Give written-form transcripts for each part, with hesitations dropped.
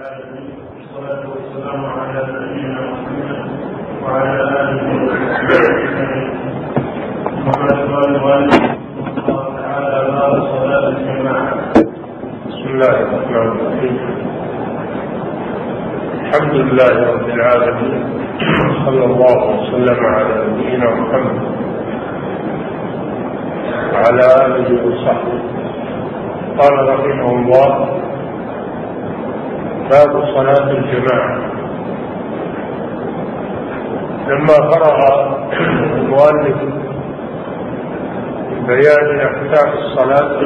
العالمين، والصلاة والسلام على نبينا محمد وعلى آله وصحبه أجمعين. وقد قال الله تعالى: باب صلاة الجماعة. بسم الله الرحمن الرحيم. الحمد لله رب العالمين، صلى الله وسلم على نبينا محمد وعلى آله وصحبه. قال رحمه الله: باب صلاة الجماعة. لما فرغ المؤلف من بيان أحكام الصلاة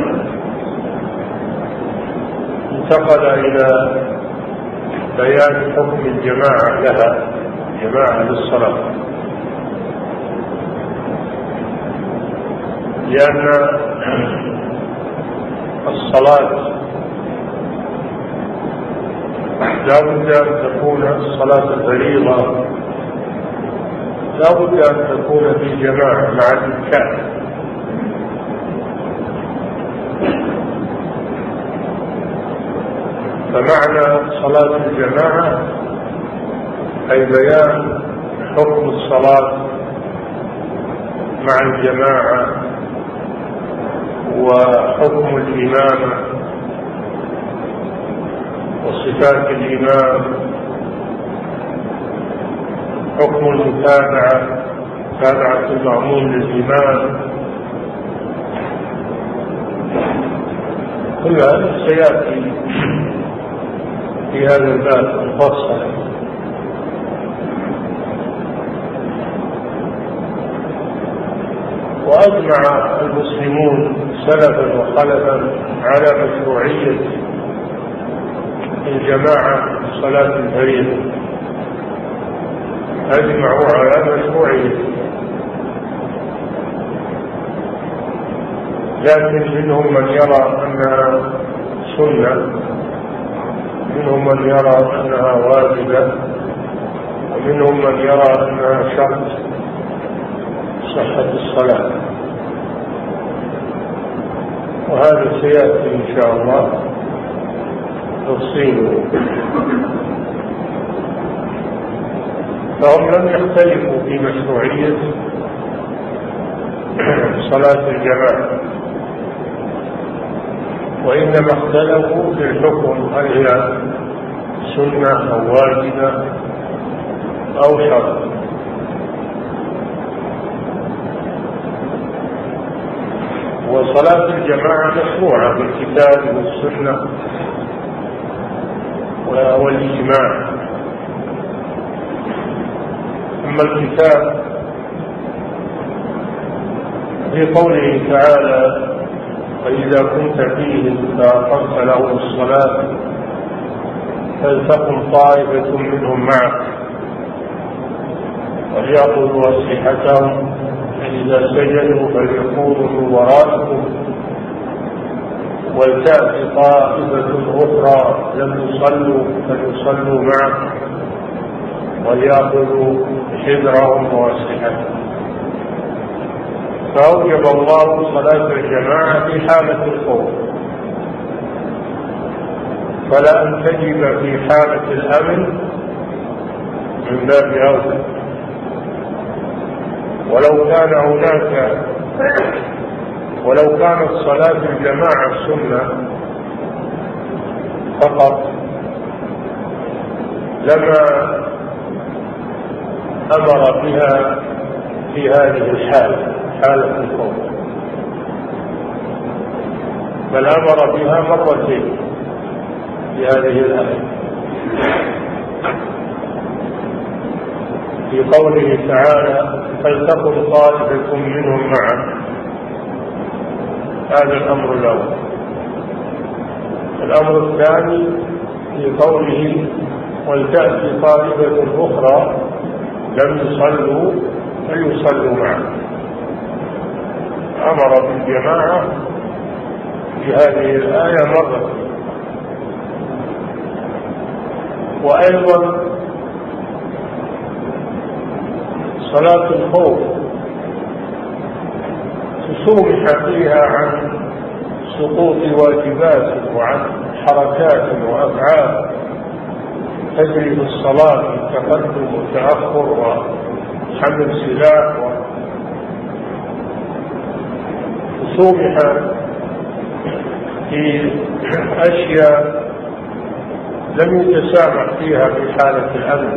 انتقل إلى بيان حكم الجماعة لها، جماعة للصلاة، لأن الصلاة لا بد أن تكون الصلاة الفريضة، لا بد أن تكون في جماعة مع الإمكان. فمعنى صلاة الجماعة أي بيان حكم الصلاة مع الجماعة وحكم الإمامة وصفات الإمام، حكم المتابعة، متابعة المأموم للإمام. كل هذا سيأتي في هذا الباب مفصل. وأجمع المسلمون سلفا وخلفا على مشروعية الجماعة في صلاة الفريضة، أجمعوا على مشروعية، لكن منهم من يرى أنها سنة، منهم من يرى أنها واجبة، ومنهم من يرى أنها شرط صحة الصلاة. وهذا سيأتي إن شاء الله تفصيله. فهم لم يختلفوا في مشروعية صلاة الجماعة، وإنما اختلفوا في الحكم، هل هي سنة أو واجبة أو شرط. وصلاة الجماعة مشروعة بالكتاب والسنة والإجماع. أما الكتاب في قوله تعالى: فإذا كنت فيهم فأقمت لهم الصلاة فلتقم طائفة منهم معك وليأخذوا أسلحتهم فإذا سجدوا فليكونوا من ورائكم ولتأتي طائفة أخرى لم يصلوا فليصلوا معك وليأخذوا حذرهم وأسلحتهم. فأوجب الله صلاة الجماعة في حالة الخوف، فلا أن تجب في حالة الأمن من باب أولى. ولو كانت صلاة الجماعة سنة فقط لما أمر بها في هذه الحالة، حالة الخوف، بل أمر بها مرتين في هذه الآية، في قوله تعالى: فلتكن طائفة منهم معك. هذا الأمر الأول. الأمر الثاني في قوله: ولتأتي طائفة أخرى لم يصلوا فليصلوا معك. أمر بالجماعة في هذه الآية مرة. وأيضا صلاة الخوف تسومح فيها عن سقوط واجبات وعن حركات وأفعال تجري في الصلاة من تقدم وتأخر وحمل سلاح وسمح في أشياء لم يتسامح فيها في حالة الأمن،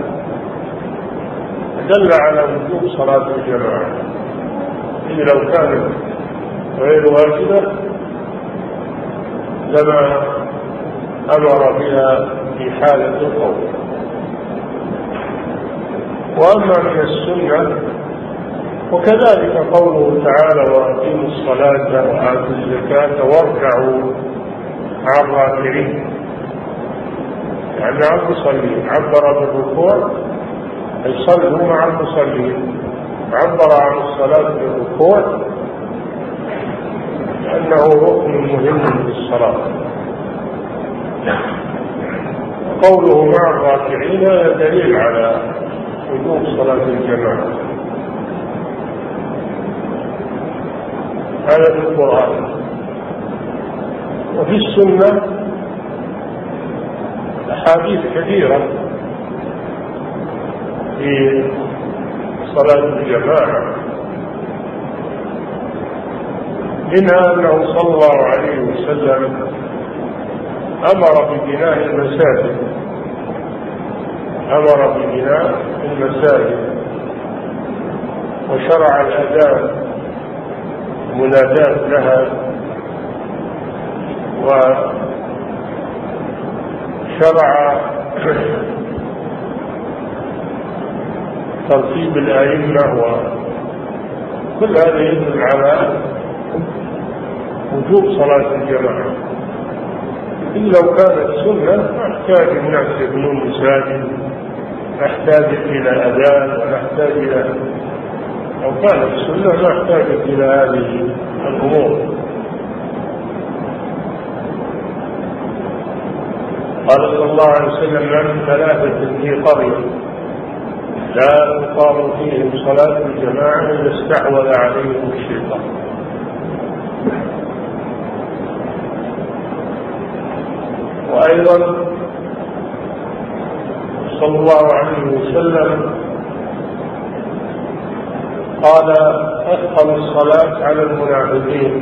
دل على وجوب صلاة الجماعة. إذ لو كانت غير واجبة لما أمر بها في حالة الخوف. وأما من السنة وكذلك قوله تعالى: وأقيموا الصلاة وآتوا الزكاة واركعوا مع الراكعين، يعني مع المصلين. عبر بالركوع أي صلوا مع المصلين، عبر عن الصلاة بالركوع لأنه ركن مهم في الصلاة. قوله مع الراكعين دليل على وجوب صلاة الجماعة. هذا في القرآن. وفي السنة أحاديث كثيرة في صلاة الجماعة، منها أنه صلى الله عليه وسلم أمر ببناء المساجد، أمر ببناء المساجد وشرع الأذان منادات لها، وشرع ترتيب الأئمة، وكل هذا يدل على وجوب صلاة الجماعة. إن لو كانت سنة نحتاج الناس يبنون مساجد، نحتاج إلى أذان، ونحتاج إلى، لو كانت سنة نحتاج إلى هذه الأمور. قال صلى الله عليه وسلم: من ثلاثة في قرية لا تقام فيهم صلاة الجماعة إلا استحوذ عليهم الشيطان. وأيضا صلى الله عليه وسلم قال: أثقل الصلاة على المنافقين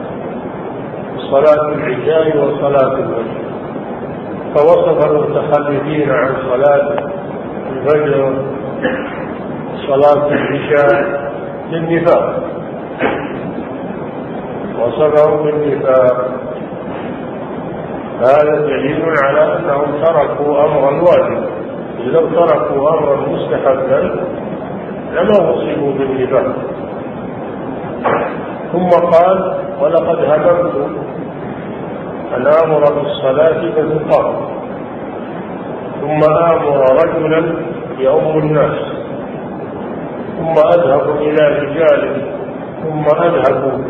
صلاة العشاء وصلاة الفجر، فوصف المتخلفين عن صلاة الفجر صلاة العشاء بالنفاق، وصفهم بالنفاق. هذا دليل على أنهم تركوا أمرا واجبا، لو تركوا أمرا مستحبا لما وصفوا بالنفاق. ثم قال: ولقد هممت أن آمر بالصلاة فتقام، ثم آمر رجلا يؤم الناس، ثم أذهب إلى رجال، ثم أذهب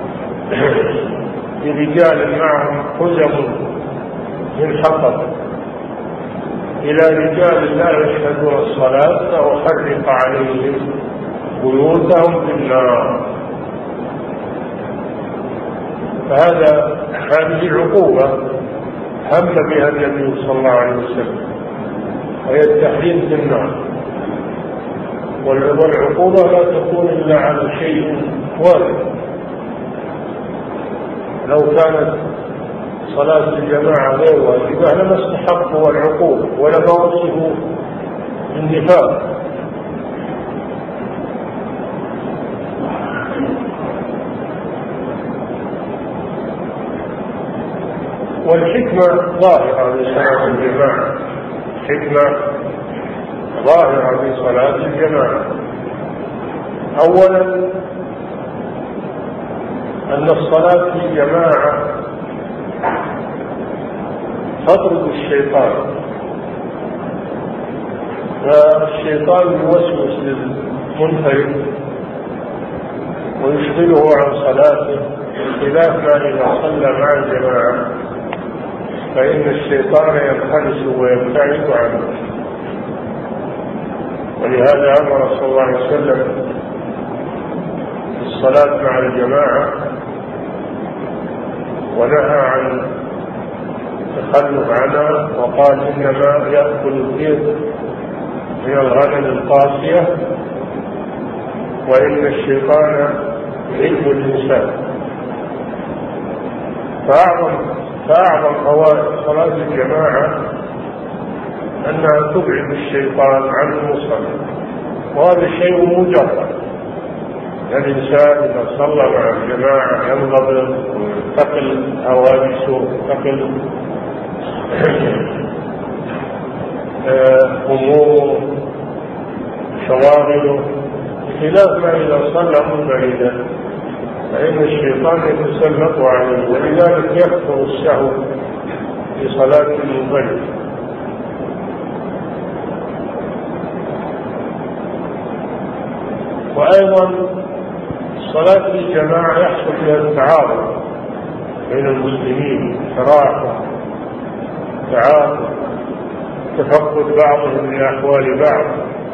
برجال معهم حزم من حطب إلى رجال لا يشهدون الصلاة فأحرق عليهم بيوتهم بالنار. هذه عقوبة هم بها النبي صلى الله عليه وسلم، وهي التحريم في النار. والعقوبة لا تكون إلا على شيء وارد. لو كانت صلاة الجماعة غير واجبة لما استحقوا العقوبة ولما وصفوا بالنفاق. والحكمة ظاهرة لصلاة الجماعة، حكمة ظاهرة لصلاة الجماعة. أولا أن الصلاة في الجماعة تطرد الشيطان، فالشيطان يوسوس للمنفرد ويشغله عن صلاته، بخلاف ما إذا صلى مع الجماعة فإن الشيطان ينخلص ويبتعد عنه. ولهذا أمر صلى الله عليه وسلم بالصلاة مع الجماعة، ونهى عن التخلف عنها وقال إنما يأكل الذئب من الغنم القاسية وإن الشيطان يحب الإنسان. فأعظم فوائد صلاة الجماعة أنها تبعد الشيطان عن المصلي، وهذا شيء مجرد. الإنسان إذا صلى مع الجماعة ينضبط وتقل هواجسه وتقل همومه شواغله، خلاف ما إذا صلى منفردا فإن الشيطان يتسلط عليه، ولذلك يكثر السهو في صلاة المنفرد. وأيضا الصلاة في الجماعة يحصل فيها التعاون بين المسلمين، تراحم، تعاون، تفقد بعضهم لأحوال بعض.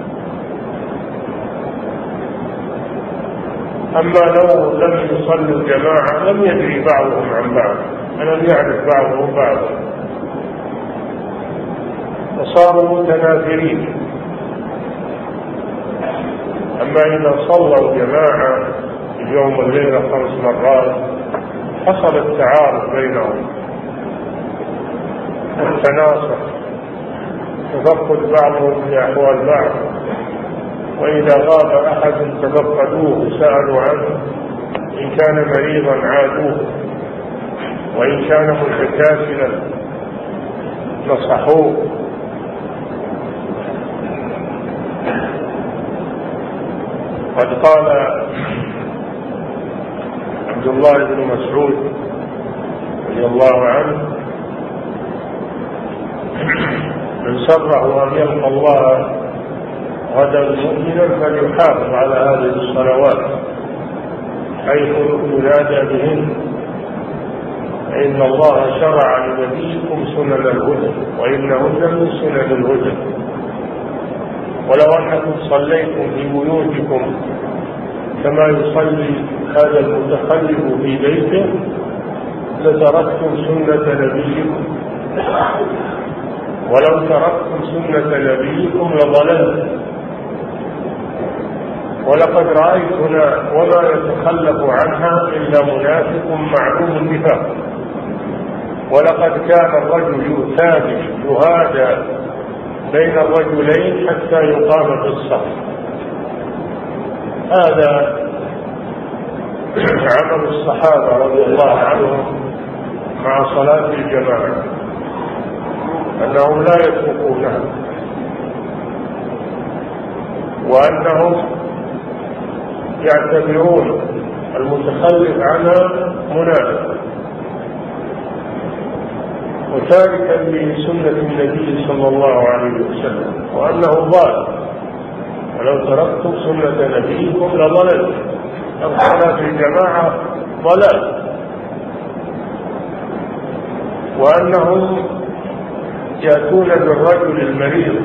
أما لو لم يصلوا الجماعة لم يدري بعضهم عن بعض، ولم يعرف بعضهم بعضا، وصاروا متنافرين. أما إذا صلوا جماعة اليوم والليلة 5 مرات حصل التعارف بينهم والتناصر، تفقد بعضهم لأحوال بعض، وإذا غاب أحد تفقدوه وسألوا عنه، إن كان مريضا عادوه، وإن كان متكاسلا نصحوه. قد قال عبد الله بن مسعود رضي الله عنه: من سره أن يلقى الله غدا مؤمنا فليحافظ على هذه الصلوات حيث ينادى بهن، فإن الله شرع لنبيكم سنن الهدى وإنهن من سنن الهدى. ولو أنكم صليتم في بيوتكم كما يصلي هذا المتخلف في بيته لتركتم سنة نبيكم، ولو تركتم سنة نبيكم لضللتم. ولقد رأيتنا وما يتخلف عنها إلا منافق معلوم النفاق. ولقد كان الرجل يثابر يهادى بين الرجلين حتى يقام في الصف. هذا عمل الصحابة رضي الله عنهم مع صلاة الجماعة، أنهم لا يتركونها، وأنهم يعتبرون المتخلف عنها منافق وتاركا لسنة النبي صلى الله عليه وسلم، وأنه ضال. ولو تركتم سنة نبيكم لضللتم. الصلاة في الجماعة ضلال. وأنهم يأتون بالرجل المريض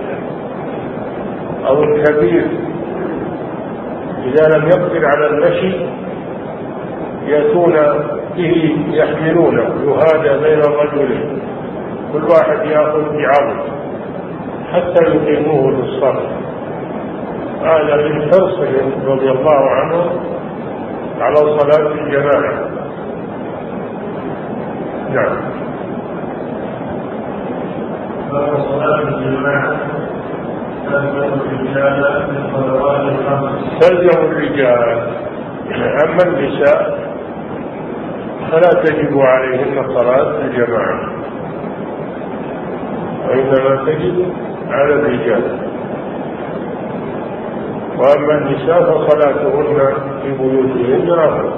أو الكبير إذا لم يقدر على المشي، يأتون به يحملونه يهادى بين الرجلين، كل واحد يأخذ بعضد حتى يقيموه للصف. هذا من حرصهم رضي الله عنهم على صلاة الجماعة. نعم. صلاة الجماعة تلزم الرجال، أما النساء فلا تجب عليهن صلاة الجماعة، وإنما تجب على الرجال. وأما النساء فصلاتهن في بيوتهن أفضل،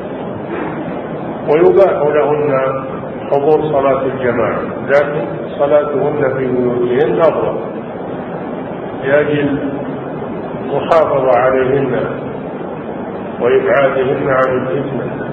ويباح لهن حضور صلاة الجماعة، لكن صلاتهن في بيوتهن أفضل لأجل محافظة عليهن وإبعادهن عن الفتنة.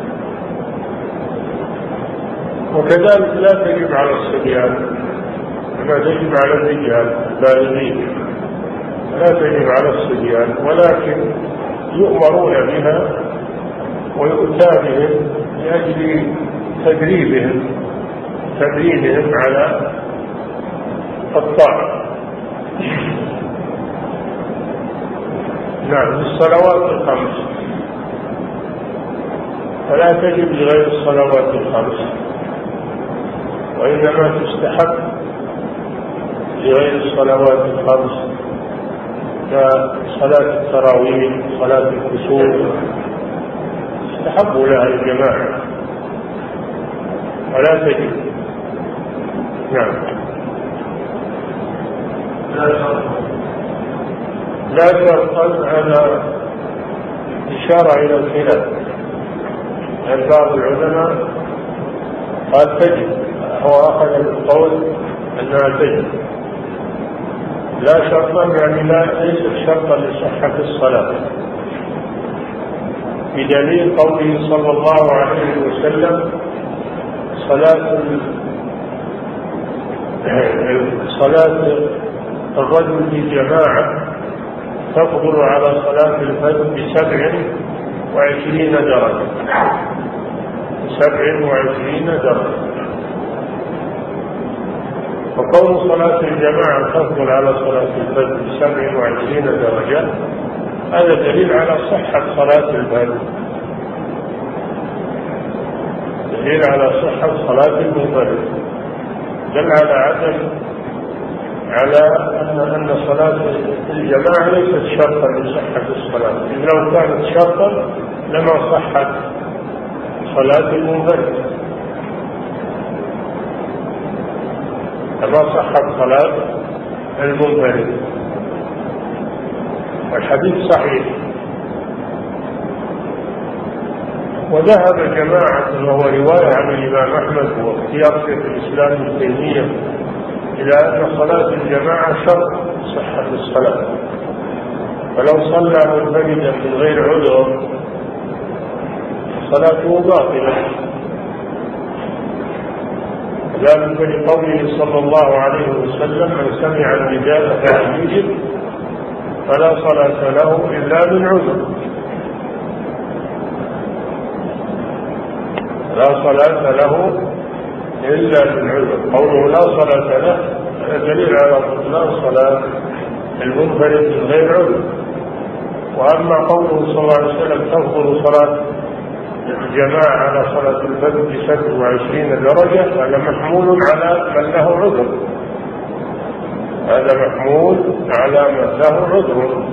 وكذلك لا تجب على الصبيان كما تجب على الرجال البالغين، لا تجب على الصبيان، ولكن يؤمرون بها ويؤتى بهم لأجل تدريبهم تدريبهم على الطاعة. نعم. الصلوات الخمس فلا تجب لغير الصلوات الخمس، وإنما تستحب لغير الصلوات الخمس كصلاة التراويح، صلاة الكسوف، تستحب لها الجماعة ولا تجب. نعم. لا شرطا على إشارة إلى الخلاف، يعني بعض العلماء قال تجب، هو أخذ بالقول أنها تجب. لا شرطا يعني ليست شرطا لصحة الصلاة، بدليل قوله صلى الله عليه وسلم صلاة الرجل في جماعة تفضل على صلاة الفجر ب27 درجة، 27 درجة. وكون صلاة الجماعة تفضل على صلاة الفجر ب27 درجة هذا دليل على صحة صلاة الفجر، دليل على صحة صلاة المنفرد، دل على أن صلاة الجماعة ليست شرطا لصحة الصلاة، إذ لو كانت شرطا لما صحت صلاة المنفرد، لما صحت صلاة المنفرد. والحديث صحيح. وذهب جماعة وهو رواية عن الإمام أحمد واختيار شيخ الإسلام ابن تيمية إلى أن صلاة الجماعة شرط صحة الصلاة، فلو صلى منفردا من غير عذر صلاته باطلة، ذلك لقوله صلى الله عليه وسلم من سمع النداء فلم يجب فلا صلاة له إلا من عذر، لا صلاة له إلا من عذر. قوله لا صلاة له دليل على بطلان صلاة المنفرد من غير عذر. وأما قوله صلى الله عليه وسلم تفضل صلاة الجماعة على صلاة الفجر ب27 درجة هذا محمول على من له عذر، هذا محمول على من له عذر.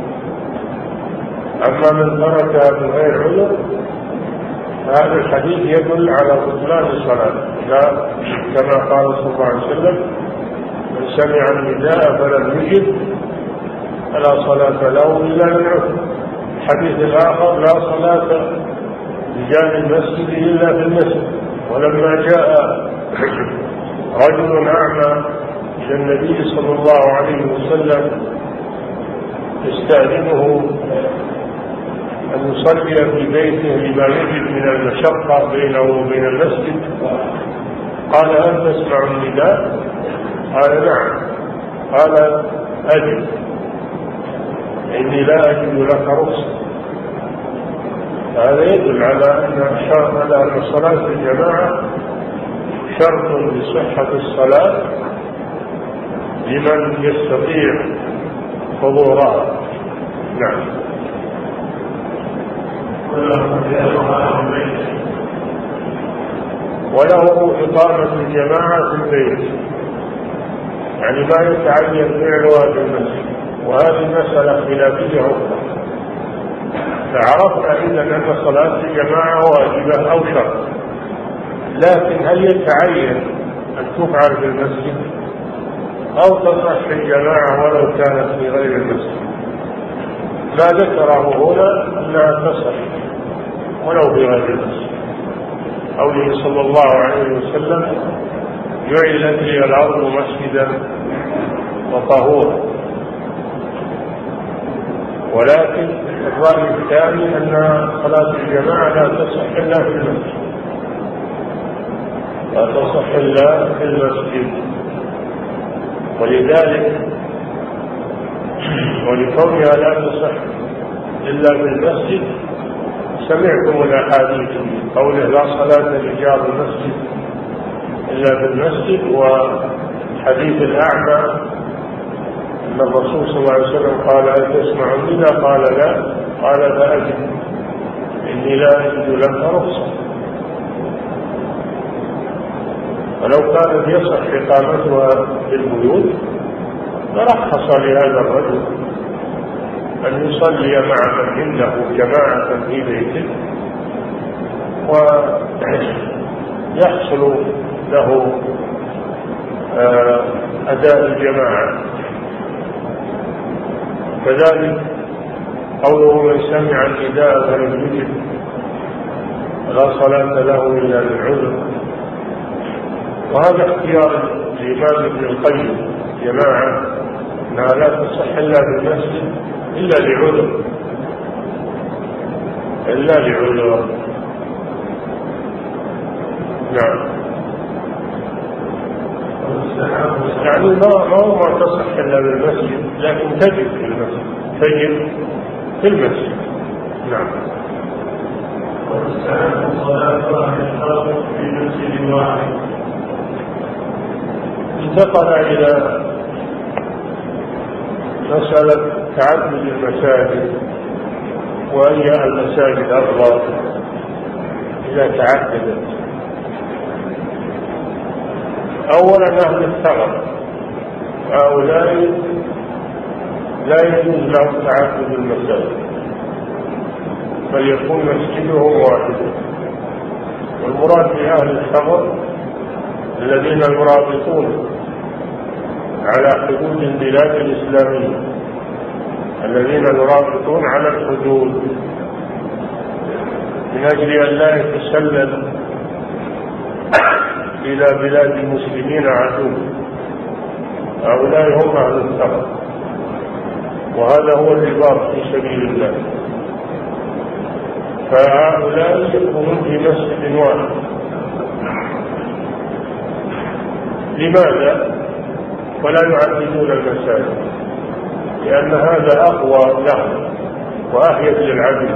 أما من تركها من غير عذر هذا الحديث يدل على بطلان الصلاة، لا كما قال صلى الله عليه وسلم من سمع النداء فلم يجب فلا صلاة له إلا من عذر. الحديث الآخر لا صلاة رجال المسجد إلا في المسجد. ولما جاء رجل أعمى إلى النبي صلى الله عليه وسلم يستأذنه أن يصلي في بيته لما يجد من المشقة بينه وبين المسجد، قال هل تسمع النداء؟ قال نعم. قال أجب، إني لا أجد لك رخصة. هذا يدل على أن صلاة الجماعة شرط لصحة الصلاة لمن يستطيع حضورها. نعم. وله إقامة الجماعة في البيت، يعني ما يتعين فعلها في المسجد، وهذه مسألة خلافية أخرى. فعرفنا إذن أن صلاة الجماعة واجبة أو شرط، لكن هل يتعين أن تفعل في المسجد أو تصح في الجماعة ولو كانت في غير المسجد؟ ما ذكره هنا أنها تصح ولو في غير المسجد. قوله صلى الله عليه وسلم جعلت لي الأرض مسجدا وطهورا. ولكن الرأي الثاني أن صلاة الجماعة لا تصح إلا في المسجد، لا تصح إلا في المسجد. ولذلك ولكونها لا تصح إلا في المسجد سمعتم الأحاديث قوله لا صلاة لجار المسجد إلا بالمسجد. وحديث الأعمى أن الرسول صلى الله عليه وسلم قال: هل تسمعني؟ لا. قال: لا. قال: فأجب، إني لا أجد لك رخصة. ولو كانت يصح إقامتها في البيوت فرخص لهذا الرجل أن يصلي مع من عنده جماعة في بيته ويحصل له أداء الجماعة. كذلك قوله: من سمع النداء فلم يجب لا صلاة له إلا للعذر. وهذا اختيار الإمام ابن القيم جماعة أنها لا تصح إلا بالمسجد إلا لعذر. نعم. يعني ما هو ما تصح إلا بالمسجد، لكن تجب في المسجد. نعم. وتستحب صلاة أهل الحرم في مسجد واحد. انتقل إلى مسألة تعدد المساجد، وأي المساجد أفضل إذا تعددت. أولا أهل الثغر هؤلاء لا يجوز لهم تعدد المساجد، بل يكون مسجدهم واحدا. والمراد بأهل الثغر الذين يرابطون على حدود البلاد الإسلامية، الذين يرابطون على الحدود من أجل أن لا يتسلل إلى بلاد المسلمين عدو. هؤلاء هم أهل الثغر، وهذا هو الرباط في سبيل الله. فهؤلاء يكونون في مسجد واحد. لماذا؟ ولا يعددون المساجد؟ لأن هذا أقوى لهم وأحيط للعدو،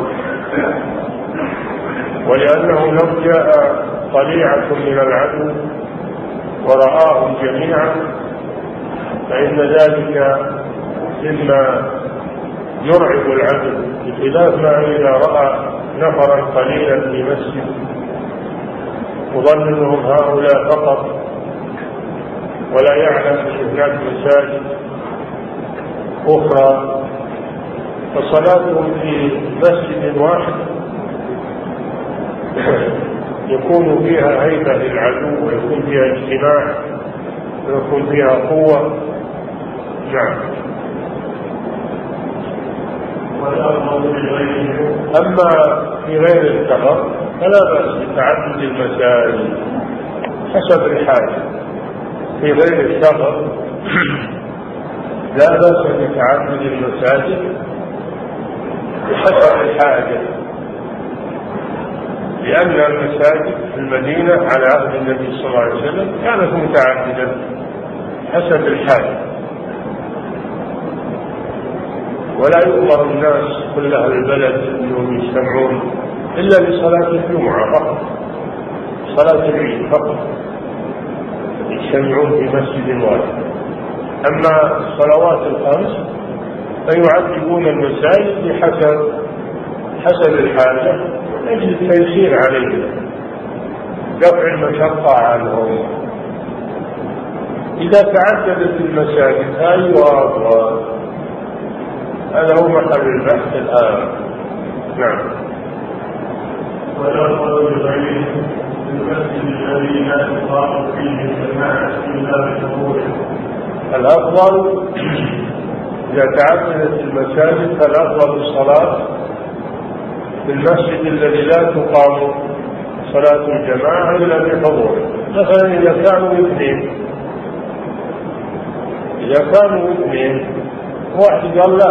ولأنه لو جاء طليعة من العدو ورآهم جميعا فإن ذلك مما يرعب العدو، بخلاف ما إذا رأى نفرا قليلا في مسجد يظنهم هؤلاء فقط ولا يعلم أن هناك مساجد أخرى. فصلاتهم في مسجد واحد يكون فيها هيبة للعدو، ويكون فيها اجتماع، ويكون فيها قوة. نعم. أما في غير الثغر فلا بأس بتعدد المساجد حسب الحاجة. في غير الثغر لا بأس بتعدد المساجد بحسب الحاجة، لأن المساجد في المدينة على عهد النبي صلى الله عليه وسلم كانت متعددة حسب الحاجة. ولا يؤمر الناس كل أهل البلد أنهم يجتمعون إلا لصلاة الجمعة فقط، صلاة العيد فقط يجتمعون في مسجد واحد. أما الصلوات الخمس فيعذبون المساجد بحسب الحاجة أجل التيسير عليهم، دفع المشقة عنهم. إذا تعددت المساجد هذا هو محل البحث الآن. نعم. والأفضل لغيره المسجد الذي لا تقام فيه الجماعة إلا بحضوره. الأفضل إذا تعددت المساجد فالأفضل الصلاة في المسجد الذي لا تقام صلاة الجماعة إلا بحضوره. مثلا إذا كانوا اثنين واحد قال: لا،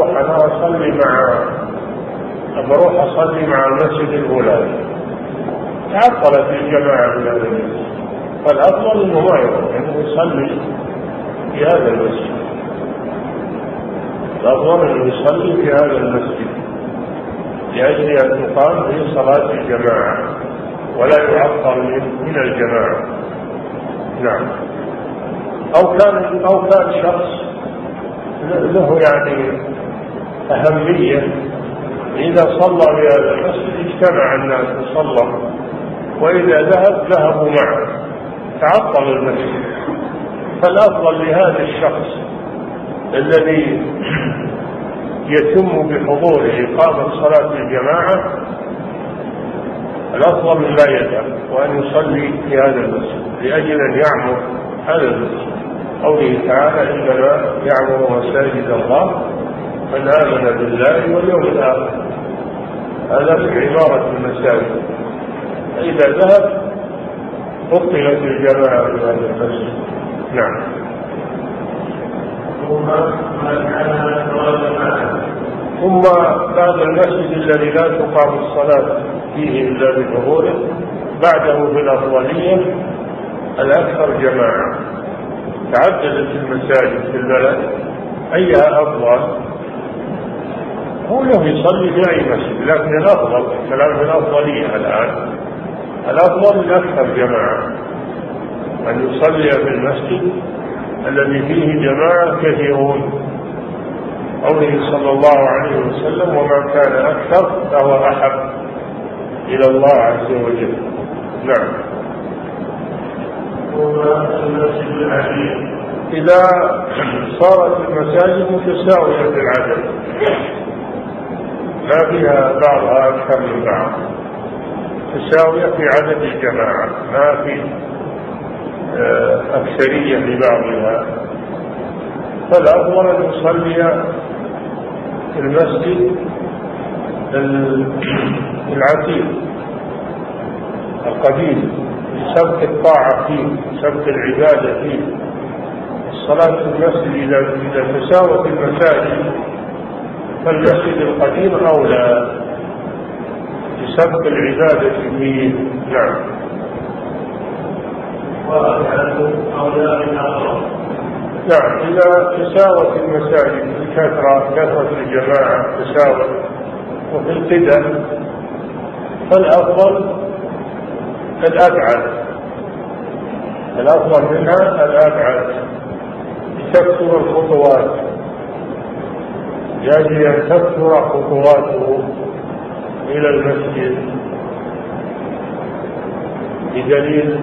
بروح أصلي مع المسجد الفلاني، تعطلت الجماعة في هذا المسجد. فالأفضل أنه ما يروح، أنه يصلي في هذا المسجد. الأفضل أنه يصلي في هذا المسجد لأجل أن تقام في صلاة الجماعة ولا يعطل من الجماعة. نعم. أو كان شخص له يعني أهمية، إذا صلى بهذا المسجد اجتمع الناس وصلى، وإذا ذهبوا معه تعطل المسجد. فالأفضل لهذا الشخص الذي يتم بحضوره إقامة صلاة الجماعة الأفضل من لا يذهب وأن يصلي في هذا المسجد لأجل أن يعمر هذا المسجد. قوله تعالى: إنما يعمر مساجد الله من آمن بالله واليوم الآخر. هذا في عمارة المساجد. فإذا ذهب بطلت الجماعة في هذا المسجد. نعم. ثم بعد المسجد الذي لا تقام الصلاة فيه إلا بحضوره بعده في الأفضلية الأكثر جماعة. تعددت المساجد في البلد، أيها أفضل؟ هو له يصلي في أي مسجد، لكن الأفضل الكلام في الأفضلية الآن، الأفضل الأكثر جماعة، أن يصلي في المسجد الذي فيه جماعة كثيرون. قوله صلى الله عليه وسلم: وما كان أكثر فهو أحب إلى الله عز وجل. نعم. إذا صارت المساجد متساوية في العدد، ما فيها بعضها أكثر من بعض، تساوية في عدد الجماعة، ما في أكثرية لبعضها، فالأفضل أن يصلي في المسجد العتيق القديم، سبق الطاعة فيه، سبق العبادة فيه. الصلاة في المسجد إذا تساوت المساجد فالمسجد القديم أولى بسبق العبادة فيه. نعم. نعم. إذا تساوت المساجد كثرة الجماعة تساوت وفي القدم فالأفضل الأفضل منها الأبعد، تكثر الخطوات، يجب أن تكثر خطواته إلى المسجد، بدليل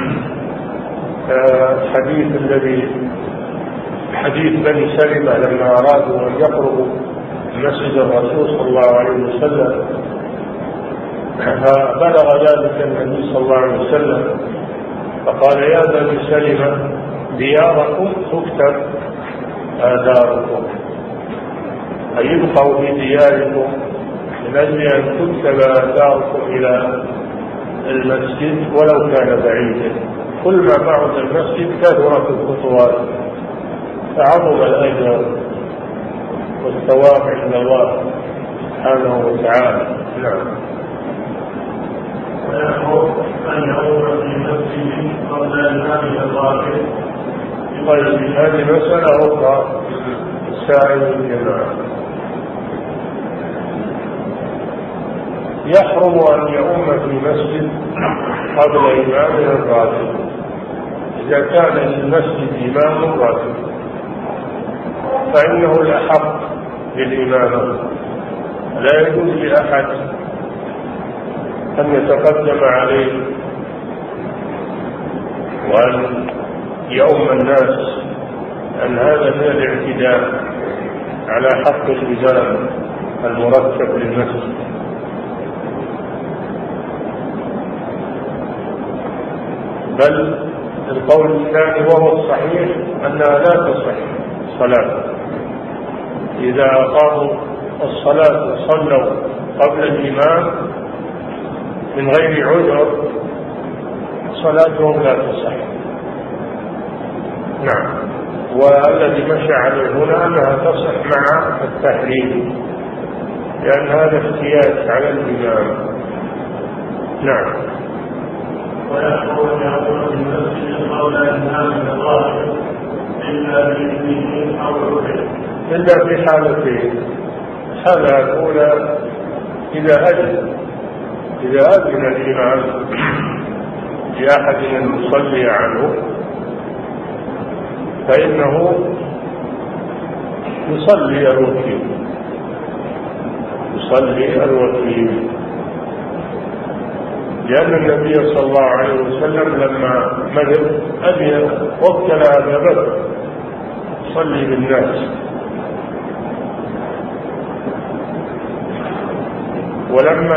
حديث بني سلمة لما أرادوا أن يقربوا مسجد الرسول صلى الله عليه وسلم، فبلغ ذلك النبي صلى الله عليه وسلم فقال: يا بني سلمة دياركم تكتب آثاركم، أي يبقوا في دياركم من أجل أن تكتب آثاركم إلى المسجد ولو كان بعيدا. كل ما بعد المسجد كثرت الخطوات فعظم الأجر والثواب عند الله سبحانه وتعالى. نعم. أن يعود في مسجد قبل الإمام الظاهر. طيب، هذه مسألة أخرى السائل الجماعة. يحرم أن يؤم في مسجد قبل إمامه الراتب إذا كان للمسجد إمام راتب، فإنه الأحق بالإمامة، لا يجوز لأحد أن يتقدم عليه وأن يؤم الناس، أن هذا من الاعتداء على حق الإمام المرتب للمسجد. بل القول الثاني وهو الصحيح أنها لا تصح الصلاة إذا أقاموا الصلاة وصلوا قبل الإمام من غير عذر، صلاتهم لا تصح. نعم. والذي مشى عليه هنا أنها تصح مع التحريم، لأن هذا افتيات على الإمام. نعم. ويحكم أن يكون في المسجد قول الإمام الظاهر إلا بإذنه أو عذره، إلا في حالتين: الحالة الأولى إذا أذن الإمام لأحد أن يصلي عنه فإنه يصلي الوكيل، لأن النبي صلى الله عليه وسلم لما مرض وكل أبا بكر يصلي بالناس. ولما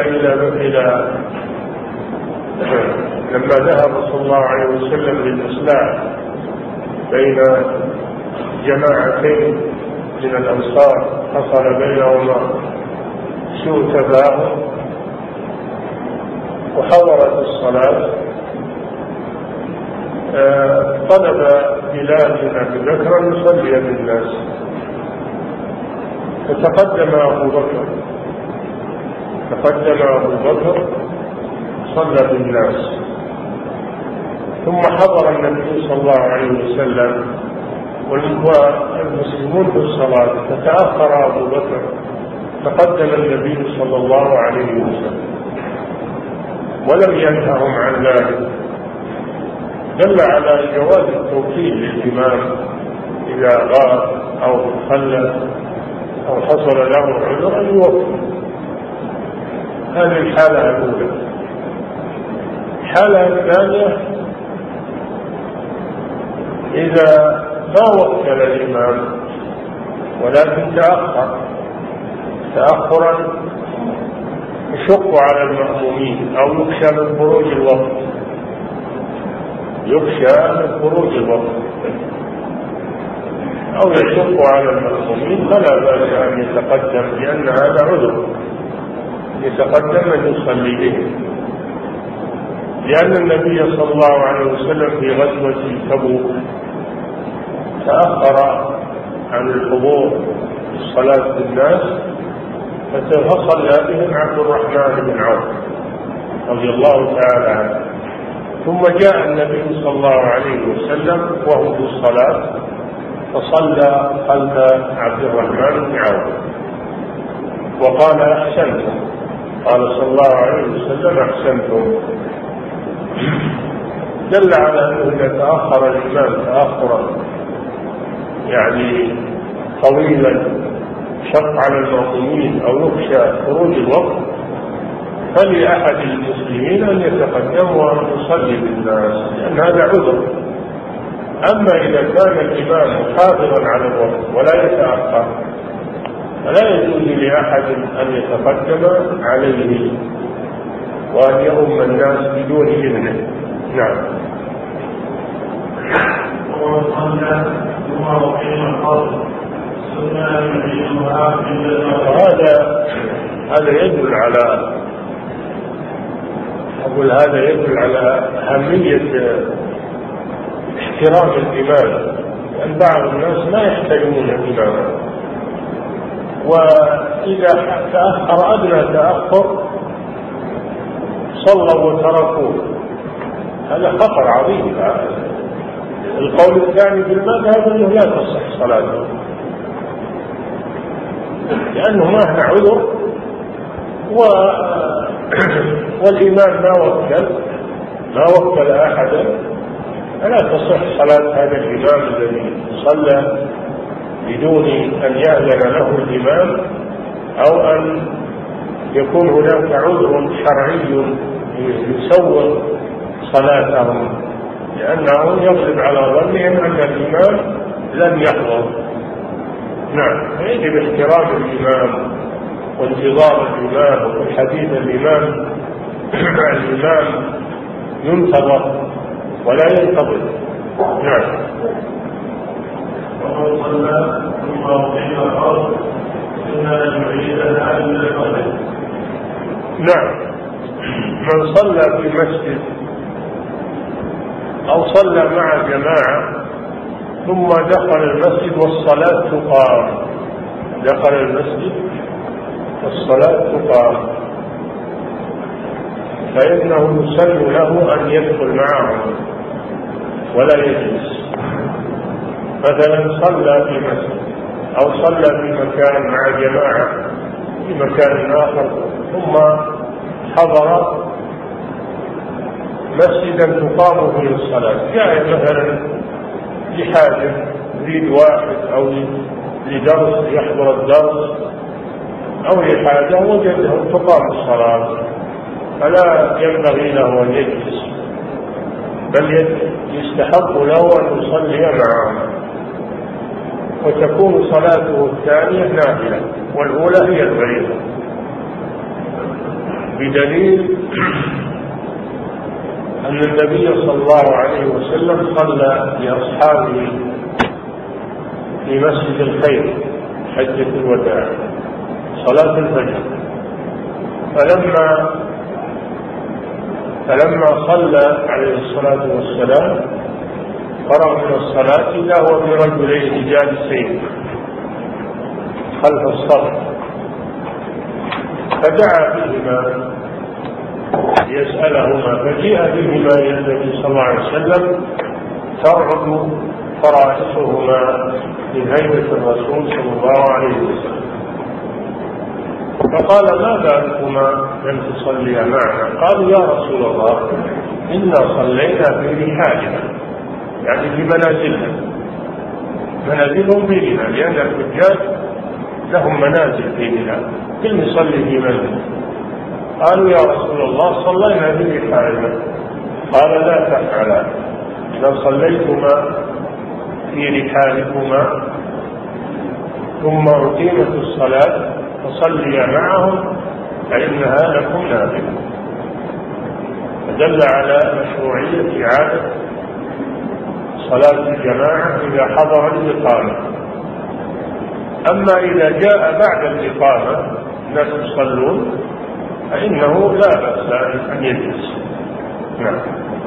ذهب صلى الله عليه وسلم للإصلاح بين جماعتين من الأنصار حصل بينهما سوء تفاهم وحضرت الصلاة، طلب بلال بن أبي بكر أن يصلي بالناس، فتقدم أبو بكر صلى بالناس، ثم حضر النبي صلى الله عليه وسلم والمسلمون في الصلاة، فتأخر أبو بكر، تقدم النبي صلى الله عليه وسلم ولم ينههم عن ذلك، دل على جواز التوكيل للإمام إذا غاب أو خلف أو حصل له عذر أن يوكل. هذه الحالة الأولى. الحالة الثانية إذا ما وكل الإمام ولكن تأخرا يشق على المأمومين أو يخشى من خروج الوقت أو يشق على المأمومين، فلا بأس أن يتقدم، لأن هذا عذر، يتقدم من يصلي به، لأن النبي صلى الله عليه وسلم في غزوة تبوك تأخر عن الحضور في الصلاة بالناس، فصلى بهم عبد الرحمن بن عوف رضي الله تعالى عنه، ثم جاء النبي صلى الله عليه وسلم وهو في الصلاة فصلى خلف عبد الرحمن بن عوف وقال أحسنتم، قال صلى الله عليه وسلم أحسنتم، دل على أنه إذا تأخر الإمام تأخرا يعني طويلا شق على المأمومين أو يخشى خروج الوقت، فلأحد المسلمين أن يتقدم ويصلي بالناس، لأن هذا عذر. أما إذا كان الإمام محافظا على الوقت ولا يتأخر فلا يجوز لأحد أن يتقدم عليه وأن يؤم الناس بدون إذنه. نعم. هذا يدل على أهمية احترام الإمام، لأن بعض الناس ما يحترمون الإمام، وإذا تأخر أدنى تأخر صلوا وتركوه، هذا خطر عظيم. القول الثاني في المذهب أنه لا تصح صلاته، لأنه ما هنا عذر والإمام ما وكل أحدا، فلا تصح صلاة هذا الإمام الذي صلى بدون أن يأذن له الإمام أو أن يكون هناك عذر شرعي يسوغ صلاتهم، لأنه يغلب على ظنهم أن الإمام لم يحضر. نعم، يجب احترام الإمام وانتظار الإمام، وفي حديث الإمام ينتظر ولا ينتظر. نعم. ومن صلى ثم أقيم الأرض إنما يريد أن يعلم الفضل. نعم، من صلى في مسجد أو صلى مع جماعة ثم دخل المسجد والصلاة تقام، دخل المسجد والصلاة تقام، فإنه يسن له أن يدخل معهم ولا يجلس. مثلا صلى في مسجد أو صلى في مكان مع جماعة في مكان آخر، ثم حضر مسجدا تقام فيه الصلاة، جاء مثلا لحاجة يريد واحد أو لدرس يحضر الدرس أو لحاجة وجده تقام الصلاة فلا ينبغي له أن يجلس، بل يستحق له أن يصلي معهم، وتكون صلاته الثانية نافلة والأولى هي الفريضة، بدليل أن النبي صلى الله عليه وسلم صلى لأصحابه في مسجد الخير حجة الوداع صلاة الفجر، فلما صلى عليه الصلاة والسلام فرغ من الصلاة إذا هو برجلين جالسين خلف الصف، فدعا بهما يسألهما، فجيء بهما إلى النبي صلى الله عليه وسلم ترعد فرائصهما من هيبة الرسول صلى الله عليه وسلم، فقال ما بالكما لم تصليا معنا؟ قالوا يا رسول الله إنا صلينا في رحالنا، يعني في منازلنا، منازلهم في منى، لأن الحجاج لهم منازل في منى، كل يصلي في منزل. قالوا يا رسول الله صلينا في رحالنا، قال لا تفعلا، إذا صليتما في رحالكما ثم أقيمت الصلاة فصليا معهم فإنها لكم نافلة. فدل على مشروعية إعادة صلاة الجماعة إذا حضر الإقامة. أما إذا جاء بعد الإقامة الناس يصلون فإنه لا بأس أن يجلس. نعم.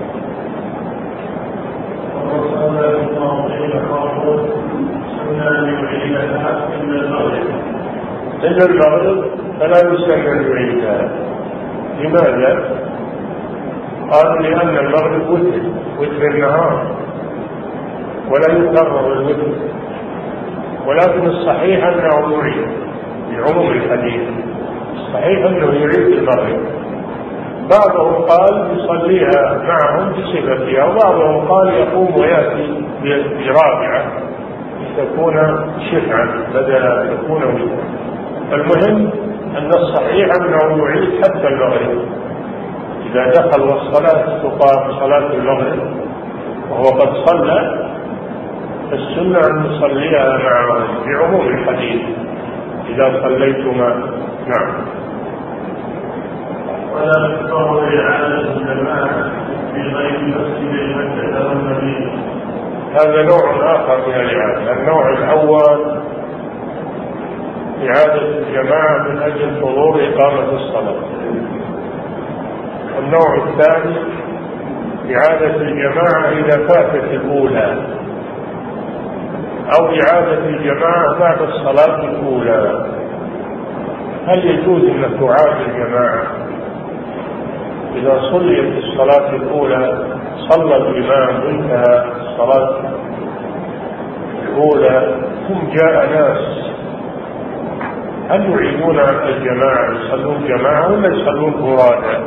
إلا المغرب فلا يسمى يعيدها. لماذا؟ قالوا لأن المغرب وتر النهار ولا يكرر الوتر، ولكن الصحيح أنه يعيد بعموم الحديث، الصحيح أنه يعيد المغرب. بعضهم قال يصليها معهم بصفتها، وبعضهم قال يقوم ويأتي برابعة تكون شفعا بدل تكون وترا. المهم أن الصحيح أنه يعيد حتى المغرب، إذا دخل والصلاة تقام صلاة المغرب وهو قد صلى فالسنة أن نصليها معهم بعموم الحديث إذا صليتما. نعم. ولا تكره إعادة الجماعة في غير مسجد مكة أو المدينة. هذا نوع آخر من الإعادة. النوع الأول إعادة الجماعة من أجل حضور إقامة الصلاة. النوع الثاني إعادة الجماعة إذا فاتت الأولى، أو إعادة الجماعة بعد الصلاة الأولى. هل يجوز أن تعاد الجماعة إذا صليت الصلاة الأولى، صلى الإمام وانتهى الصلاة الأولى ثم جاء ناس، هل يعيدون الجماعة يصلون جماعة ولا يصلون فرادى؟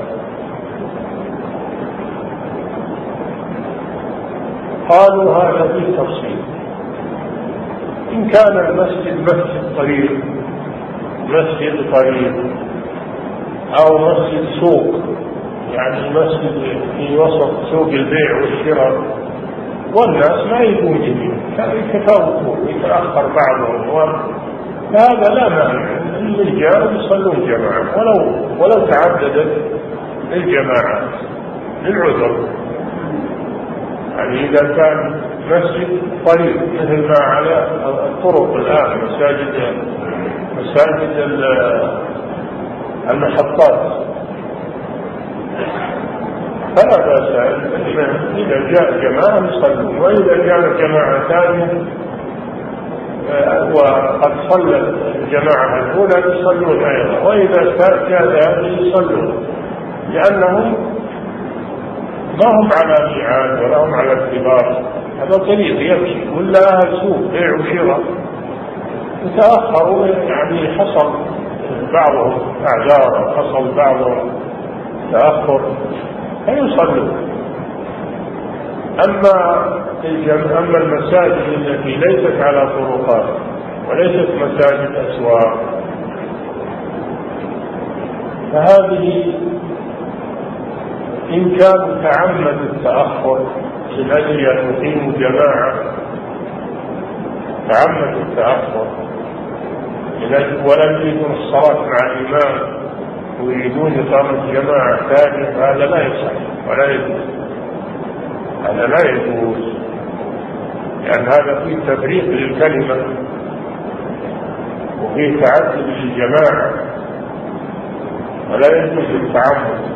قالوا هذا بالتفصيل. إن كان المسجد مسجد قريب أو مسجد سوق، يعني مسجد في وسط سوق البيع والشراء والناس ما يكون جميع يتفاوتون يتأخر بعضهم، فهذا لا مانع الرجال يصلون جماعة ولو تعددت الجماعات للعذر. يعني إذا كان مسجد قريب مثل ما على الطرق الآن مساجد المحطات فلا بأس إذا جاء جماعة يصلون، وإذا جاء جماعة ثانية وقد صلت الجماعة الأولى يصلون أيضا، وإذا جاء ذلك يصلون، لأنهم ما هم على ميعاد ولا هم على ارتباط. هذا طريق يمشي ولا أهل سوق بيع وشراء يتأخروا، يعني حصل بعضهم أعذار وحصل بعضهم تأخر فيصلون. أما أما المساجد التي ليست على طرقات وليست مساجد أسواق فهذه إن كان تعمد التأخر من أجل أن يقيموا جماعة، تعمد التأخر ولم يريدون الصلاة مع الإمام ويريدون إقامة جماعة ثانية، فهذا لا يصح ولا يجوز، هذا لا يجوز، لأن هذا فيه تفريق للكلمة وفيه تعدد للجماعة، ولا يجوز التعمد.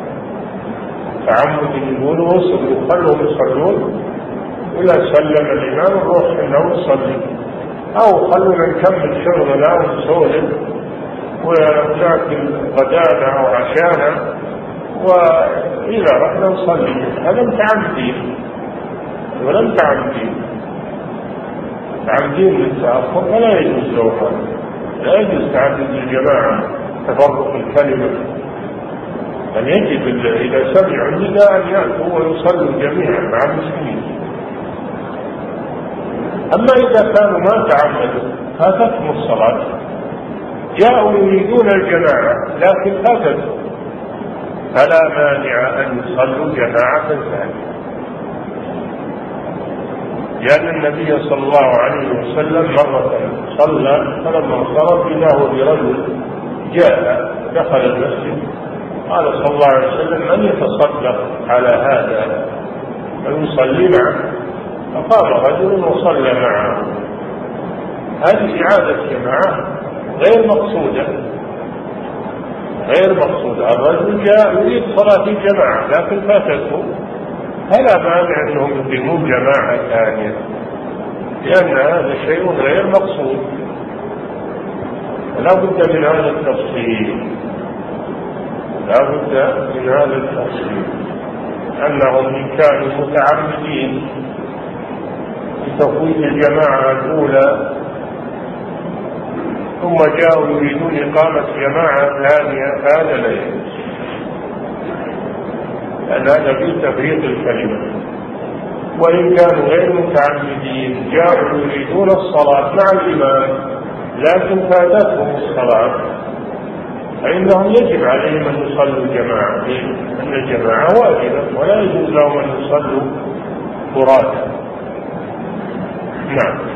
يقولوا وصلوا خلهم يصلون وإذا سلم الإمام نروح إنه يصلي، أو خلونا نكمل شغلنا ونسولف وناكل غدانا أو عشانا وإذا رحنا نصلي. هذا متعمدين ولم تعمدين للتأخر فلا يجوز له، لا يجوز تعدد الجماعة، تفرق الكلمة، أن يجب إذا سمعوا النداء أن يأتوا ويصلوا جميعا مع المسلمين. أما إذا كانوا ما تعمدوا فاتتهم الصلاة، جاءوا يريدون الجماعة لكن فاتتهم، فلا مانع أن يصلوا جماعة ثانية، لأن النبي صلى الله عليه وسلم مرة صلى فلما انصرف إذا هو برجل جاء دخل المسجد قال صلى الله عليه وسلم من يتصدق على هذا ويصلي معه، فقام رجل وصلى معه. هذه إعادة جماعة غير مقصودة، الرجل جاء يريد صلاة الجماعة لكن فاتته، فلا مانع أنهم يقيمون جماعة ثانية، لأن هذا شيء غير مقصود. لا بد من هذا التفصيل، أنهم إن كانوا متعمدين لتفويت الجماعة الأولى ثم جاءوا يريدون إقامة جماعة ثانية فهذا لا يجوز، لأن هذا فيه تفريق الكلمة. وإن كانوا غير متعمدين جاءوا يريدون الصلاة مع الإمام لكن فاتتهم الصلاة فإنهم يجب عليهم أن يصلوا جماعة، لأن الجماعة واجبة ولا يجوز لهم أن يصلوا فرادى. نعم.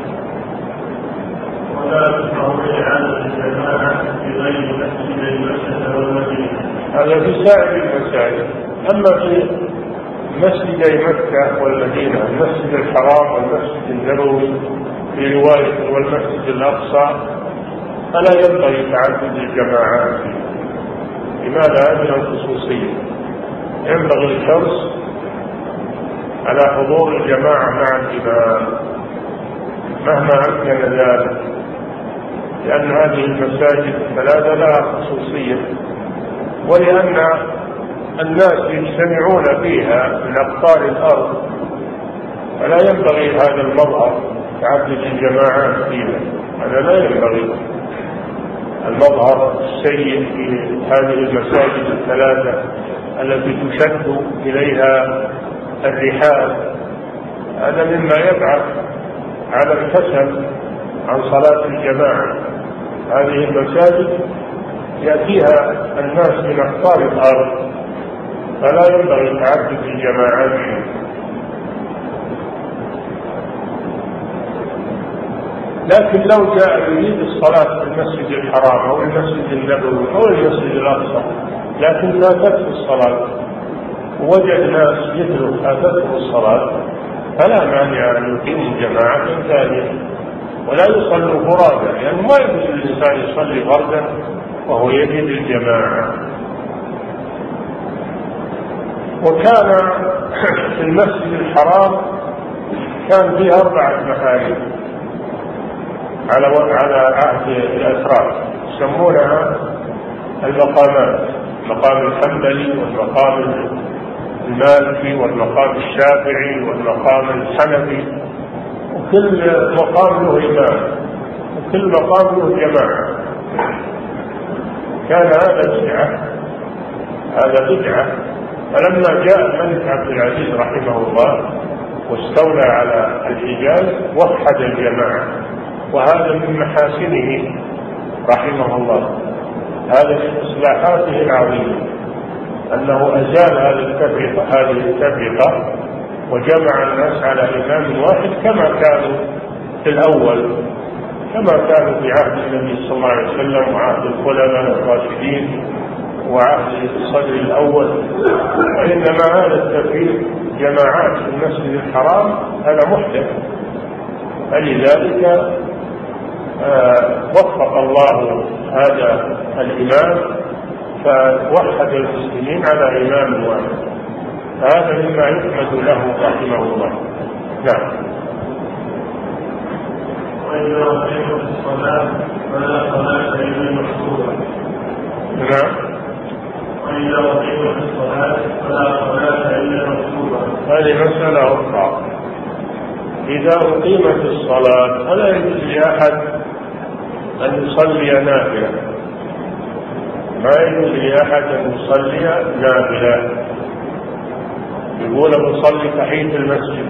ولا تسمعوا إعادة الجماعة في غير مسجد المسجد والمدينة، هذا في سائر المساجد. أما في مسجدي مكة والمدينة، المسجد الحرام والمسجد النبوي في رواية والمسجد الأقصى، فلا ينبغي تعدد الجماعات. لماذا؟ من الخصوصية، ينبغي الحرص على حضور الجماعة مع الإمام مهما أمكن ذلك، لأن هذه المساجد الثلاثة لها خصوصية، ولأن الناس يجتمعون فيها من أقطار الأرض، فلا ينبغي هذا المظهر تعدد الجماعات فيها، هذا لا ينبغي. المظهر السيء في هذه المساجد الثلاثة التي تشد إليها الرحال، هذا مما يبعث على الكسل عن صلاة الجماعة. هذه المساجد يأتيها الناس من أقطار الأرض، فلا ينبغي تعدد الجماعات فيه. لكن لو جاء يريد الصلاة في المسجد الحرام أو المسجد النبوي أو المسجد الأقصى لكن فاتته الصلاة ووجد ناس مثله فاتته الصلاة، فلا مانع أن يقيموا جماعة ثانية ولا يصلوا فرادى، لأنه ما يجوز الإنسان يصلي فردا وهو يجد الجماعة. وكان في المسجد الحرام كان فيه 4 محارم على عهد الأتراك يسمونها المقامات، المقام الحنبلي والمقام المالكي والمقام الشافعي والمقام الحنفي، وكل مقام له إمام وكل مقام له جماعة. كان هذا بدعة. فلما جاء الملك عبد العزيز رحمه الله واستولى على الحجاز وحد الجماعة، وهذا من محاسنه رحمه الله، هذا من إصلاحاته العظيمة أنه أزال هذه التفرقة وجمع الناس على إمام واحد كما كانوا في الأول، كما كانوا في عهد النبي صلى الله عليه وسلم وعهد الخلفاء الراشدين وعهد الصدر الأول. وإنما هذا التفريق جماعات في المسجد الحرام هذا محدث، فلذلك وفق الله هذا الإمام فوحد المسلمين على إمام واحد، هذا مما يحمد له رحمه الله. نعم. وإذا أقيمت الصلاة فلا صلاة إلا المكتوبة. نعم. وإذا أقيمت الصلاة فلا صلاة إلا المكتوبة. هذه مسألة أخرى. إذا أقيمت الصلاة فلا يجوز لأحد أن يصلي نافلة، ما يجوز لأحد أن يصلي نافلة، يقول مصلي تحية المسجد،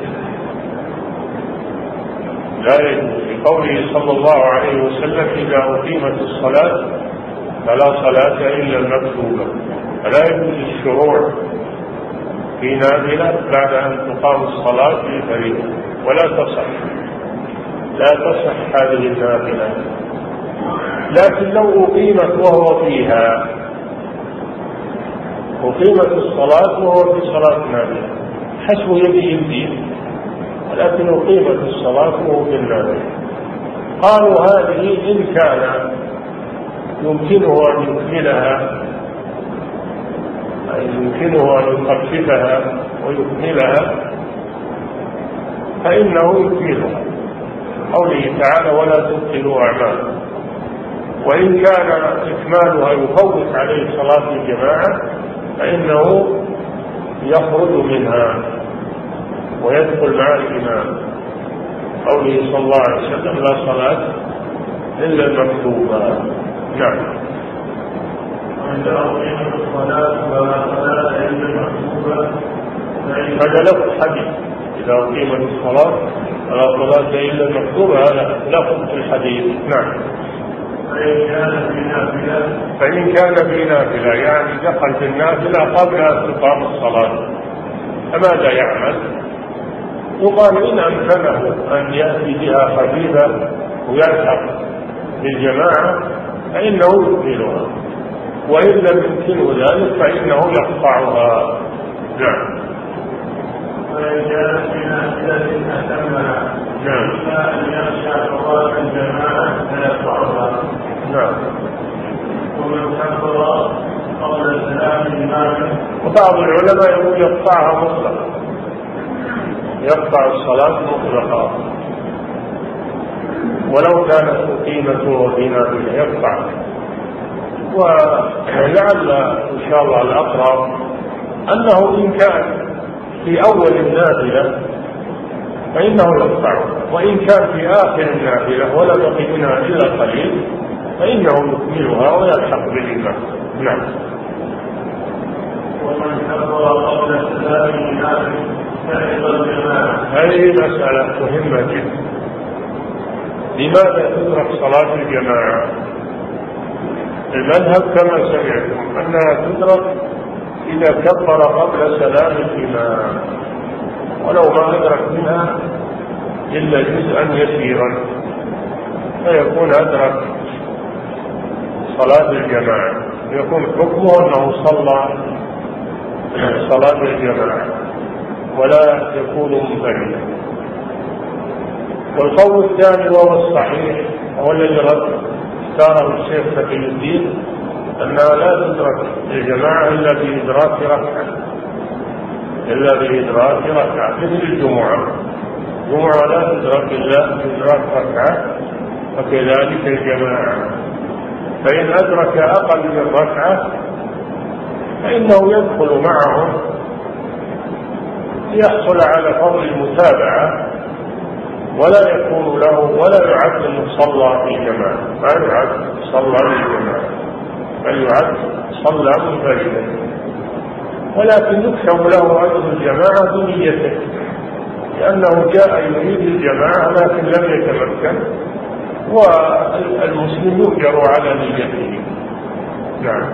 لا يجوز، لقوله صلى الله عليه وسلم إذا أقيمت الصلاة فلا صلاة إلا المكتوبة، فلا يجوز الشروع في نافلة بعد أن تقام الصلاة في فريضة، ولا تصح، لا تصح هذه النافلة. لكن لو أقيمت وهو فيها، أقيمت الصلاة وهو في صلاة نافلة حسب يده الدين، ولكن أقيمت الصلاة وهو في النافلة، قالوا هذه إن كان يمكنه أن يكملها، يمكنه أن يخففها ويكملها فإنه يكملها، قوله تعالى ولا تبطلوا أعمالكم. وإن كان إكمالها يفوت عليه صلاة الجماعة فإنه يخرج منها ويدخل مع الإمام، قوله صلى الله عليه وسلم لا صلاة إلا المكتوبة. نعم. وإذا أقيمت الصلاة فلا صلاة إلا المكتوبة. هذا لفظ الحديث، إذا أقيمت الصلاة فلا صلاة إلا المكتوبة، هذا لفظ الحديث. نعم. فإن كان في نافلة يعني دخل في النافلة قبل أن تقام الصلاة فماذا يعمل؟ يقال إن أمكنه أن يأتي بها خفيفة ويلحق بالجماعة فإنه يكملها، وإن لم يمكنه ذلك فإنه يقطعها. نعم. وإن كان في نافلة أتمها إلا أن يخشى فوات الجماعة فيقطعها. نعم. ومن كفر قبل سلام الإمام. وبعض العلماء يقول يقطعها مطلقا، يقطع الصلاة مطلقا ولو كانت أقيمت في نافلة يقطع. ولعل إن شاء الله الأقرب أنه إن كان في أول النافلة فإنه يقطعه، وإن كان في آخر النافلة ولا بقي منها إلا قليل فإنه يكملها ويلحق بالإمام. نعم. ومن كفر قبل سلام الإمام فحق الجماعة. هذه مسألة مهمة جدا. لماذا تترك صلاة الجماعة؟ المذهب كما سمعتم أنها تترك إذا كبر قبل سلام الإمام، ولو ما أدرك منها إلا جزءا يسيرا فيكون أدرك صلاة الجماعة، يكون حكمه أنه صلى صلاة الجماعة ولا يكون منفردا. والقول الثاني وهو الصحيح هو الذي اختاره الشيخ تقي الدين أنها لا تدرك الجماعة إلا بإدراك ركعة، مثل الجمعة لا تدرك إلا بإدراك ركعة، وكذلك الجماعة. فإن أدرك أقل من ركعة فإنه يدخل معهم ليحصل على فضل المتابعة، ولا يكون له ولا يعد أنه صلى في جماعة، ما يعد صلى في جماعة بل يعد صلى منفردا، ولكن يكتب له أجر الجماعة بنيته، لأنه جاء يريد الجماعة لكن لم يتمكن، والمسلم يؤجر على نيته. نعم.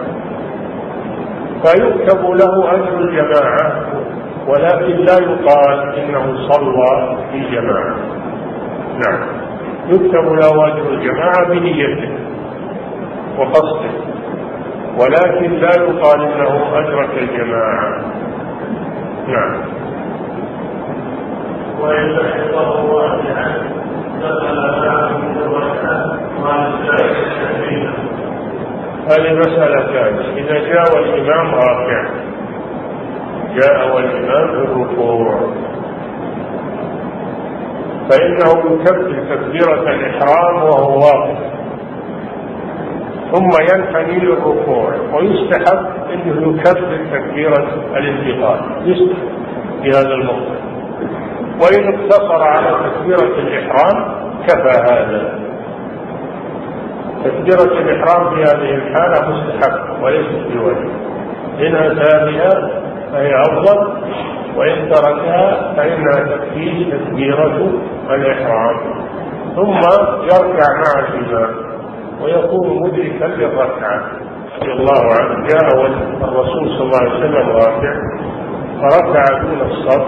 فيكتب له أجر الجماعة، ولكن لا يقال إنه صلى في جماعة. نعم. يكتب له أجر الجماعة بنيته وقصده، ولكن لا يقال إنه أدرك الجماعة. نعم. وإن حفظه واضحا دخل معه من الركعة مع السائل. هذه مسألة ثانية. إذا جاء الإمام راكع، جاء والإمام في الركوع، فإنه يكبر تكبيرة الإحرام وهو واقف، ثم ينحني للركوع، ويستحب أنه يكبر تكبيرة الانتقال، يستحب في هذا الموضع. وإن اقتصر على تكبيرة الإحرام كفى هذا. تكبيرة الإحرام في هذه الحالة مستحب وليست بواجب. إن أتى بها فهي أفضل، وإن تركها فإنها تكفيه تكبيرة الإحرام، ثم يركع مع الإمام ويكون مدركا للركعة. رضي الله عنه جاء الرسول صلى الله عليه وسلم راكع فركع دون الصف،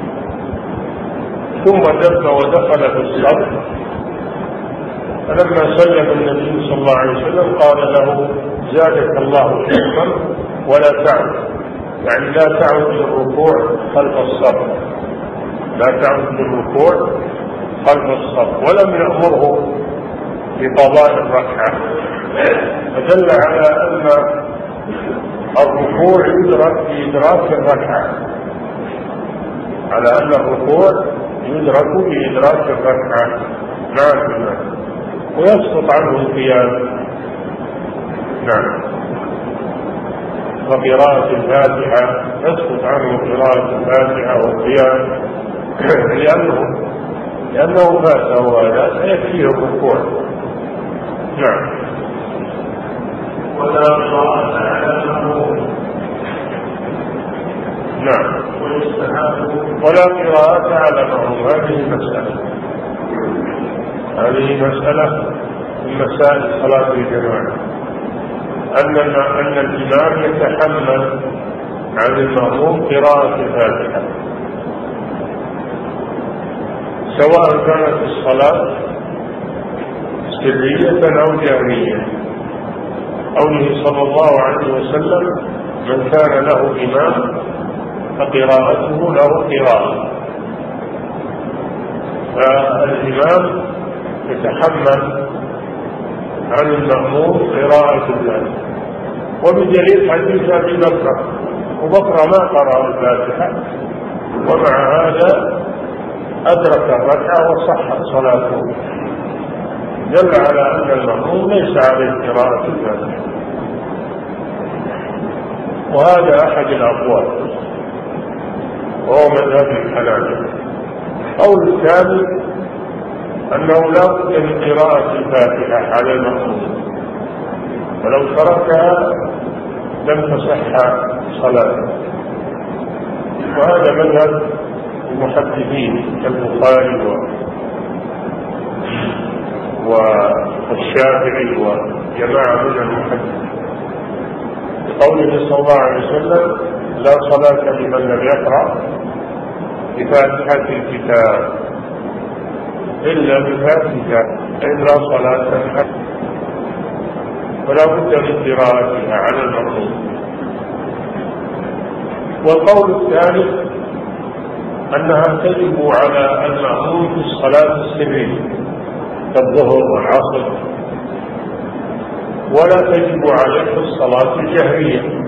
ثم دب ودخل في الصف، فلما سلم النبي صلى الله عليه وسلم قال له: زادك الله حكما ولا تعد، يعني لا تعد للركوع خلف الصف، لا تعد للركوع خلف الصف، ولم يأمره بقضاء الركعة. فدل على أن الركوع يدرك بإدراك الركعة، على أن الركوع يدرك بإدراك الركعة مع الإمام، ويسقط عنه القيام. نعم. وقراءة الفاتحة يسقط عنه قراءة الفاتحة والقيام، لأنه فاته هذا فيكفيه الركوع. نعم. ولا قراءة على المأموم. نعم. ولا قراءة على المأموم. هذه مسألة من مسائل صلاة الجماعة، أن الإمام يتحمل عن المأموم قراءة الفاتحة، سواء كانت الصلاة سرية أو جهرية. قوله صلى الله عليه وسلم: من كان له إمام فقراءته له قراءة. فالإمام يتحمل عن المأموم قراءة الفاتحة، وبدليل حديث أبي بكر، وبكر ما قرأ الفاتحة، ومع هذا أدرك الركعة وصحت صلاته، دل على أن المأموم ليس عليه قراءة الفاتحة. وهذا أحد الأقوال، وهو مذهب الحنابلة. قول الثاني أنه لا بد من قراءة الفاتحة على المأموم، ولو تركها لم تصح صلاته. وهذا مذهب المحدثين كالبخاري والشافعي وجماعة من المحدثين، قوله صلى الله عليه وسلم: لا صلاة لمن لم يقرأ بفاتحة الكتاب إلا بفاتحة، إلا صلاة، ولا بد من قراءتها على المأموم. والقول الثالث أنها تجب على المأموم في الصلاة السرية كالظهر والعصر، ولا تجب عليه في الصلاة الجهرية.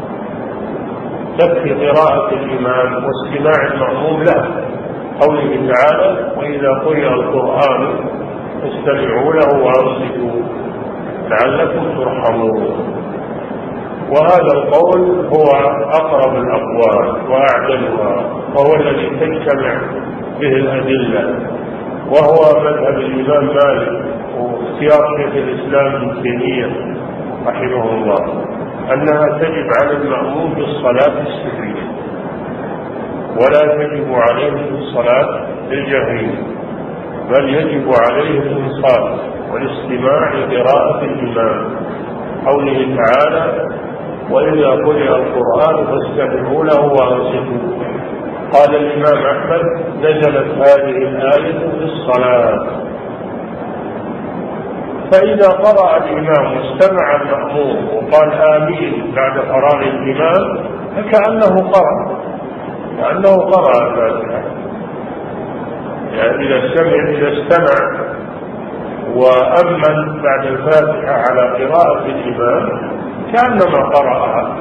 تكفي قراءة الإمام واستماع المأموم له، قوله تعالى: وإذا قرئ القرآن فاستمعوا له وأنصتوا لعلكم ترحمون. وهذا القول هو أقرب الأقوال وأعدلها، وهو الذي تجتمع به الأدلة، وهو مذهب الإمام مالك واختيار شيخ الإسلام ابن تيمية رحمه الله، أنها تجب على المأموم في الصلاة السرية، ولا تجب عليه في الصلاة الجهرية، بل يجب عليه الإنصات والاستماع لقراءة الإمام. قوله تعالى: وإذا قرئ القرآن فاستمعوا له وأنصتوا. قال الإمام أحمد: نزلت هذه الآية في الصلاة. فإذا قرأ الإمام واستمع المأموم وقال آمين بعد فراغ الإمام فكأنه قرأ الفاتحة. يعني إذا استمع وأمن بعد الفاتحة على قراءة الإمام كأنما قرأها،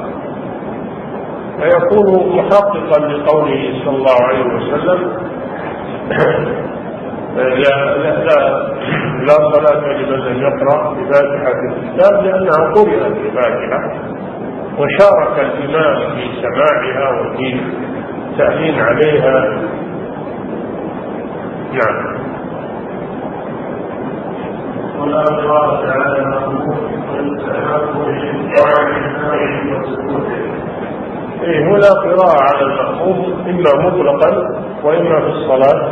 فيكون محققا لقوله صلى الله عليه وسلم: لا صلاة لمن لم يقرأ بفاتحة الكتاب، لأنها قرأت بفاتحة، وشارك الإمام في سماعها وفي التأمين عليها. نعم. ولا قراءة على المأموم ولا قراءة على المأموم إما مطلقا وإما في الصلاة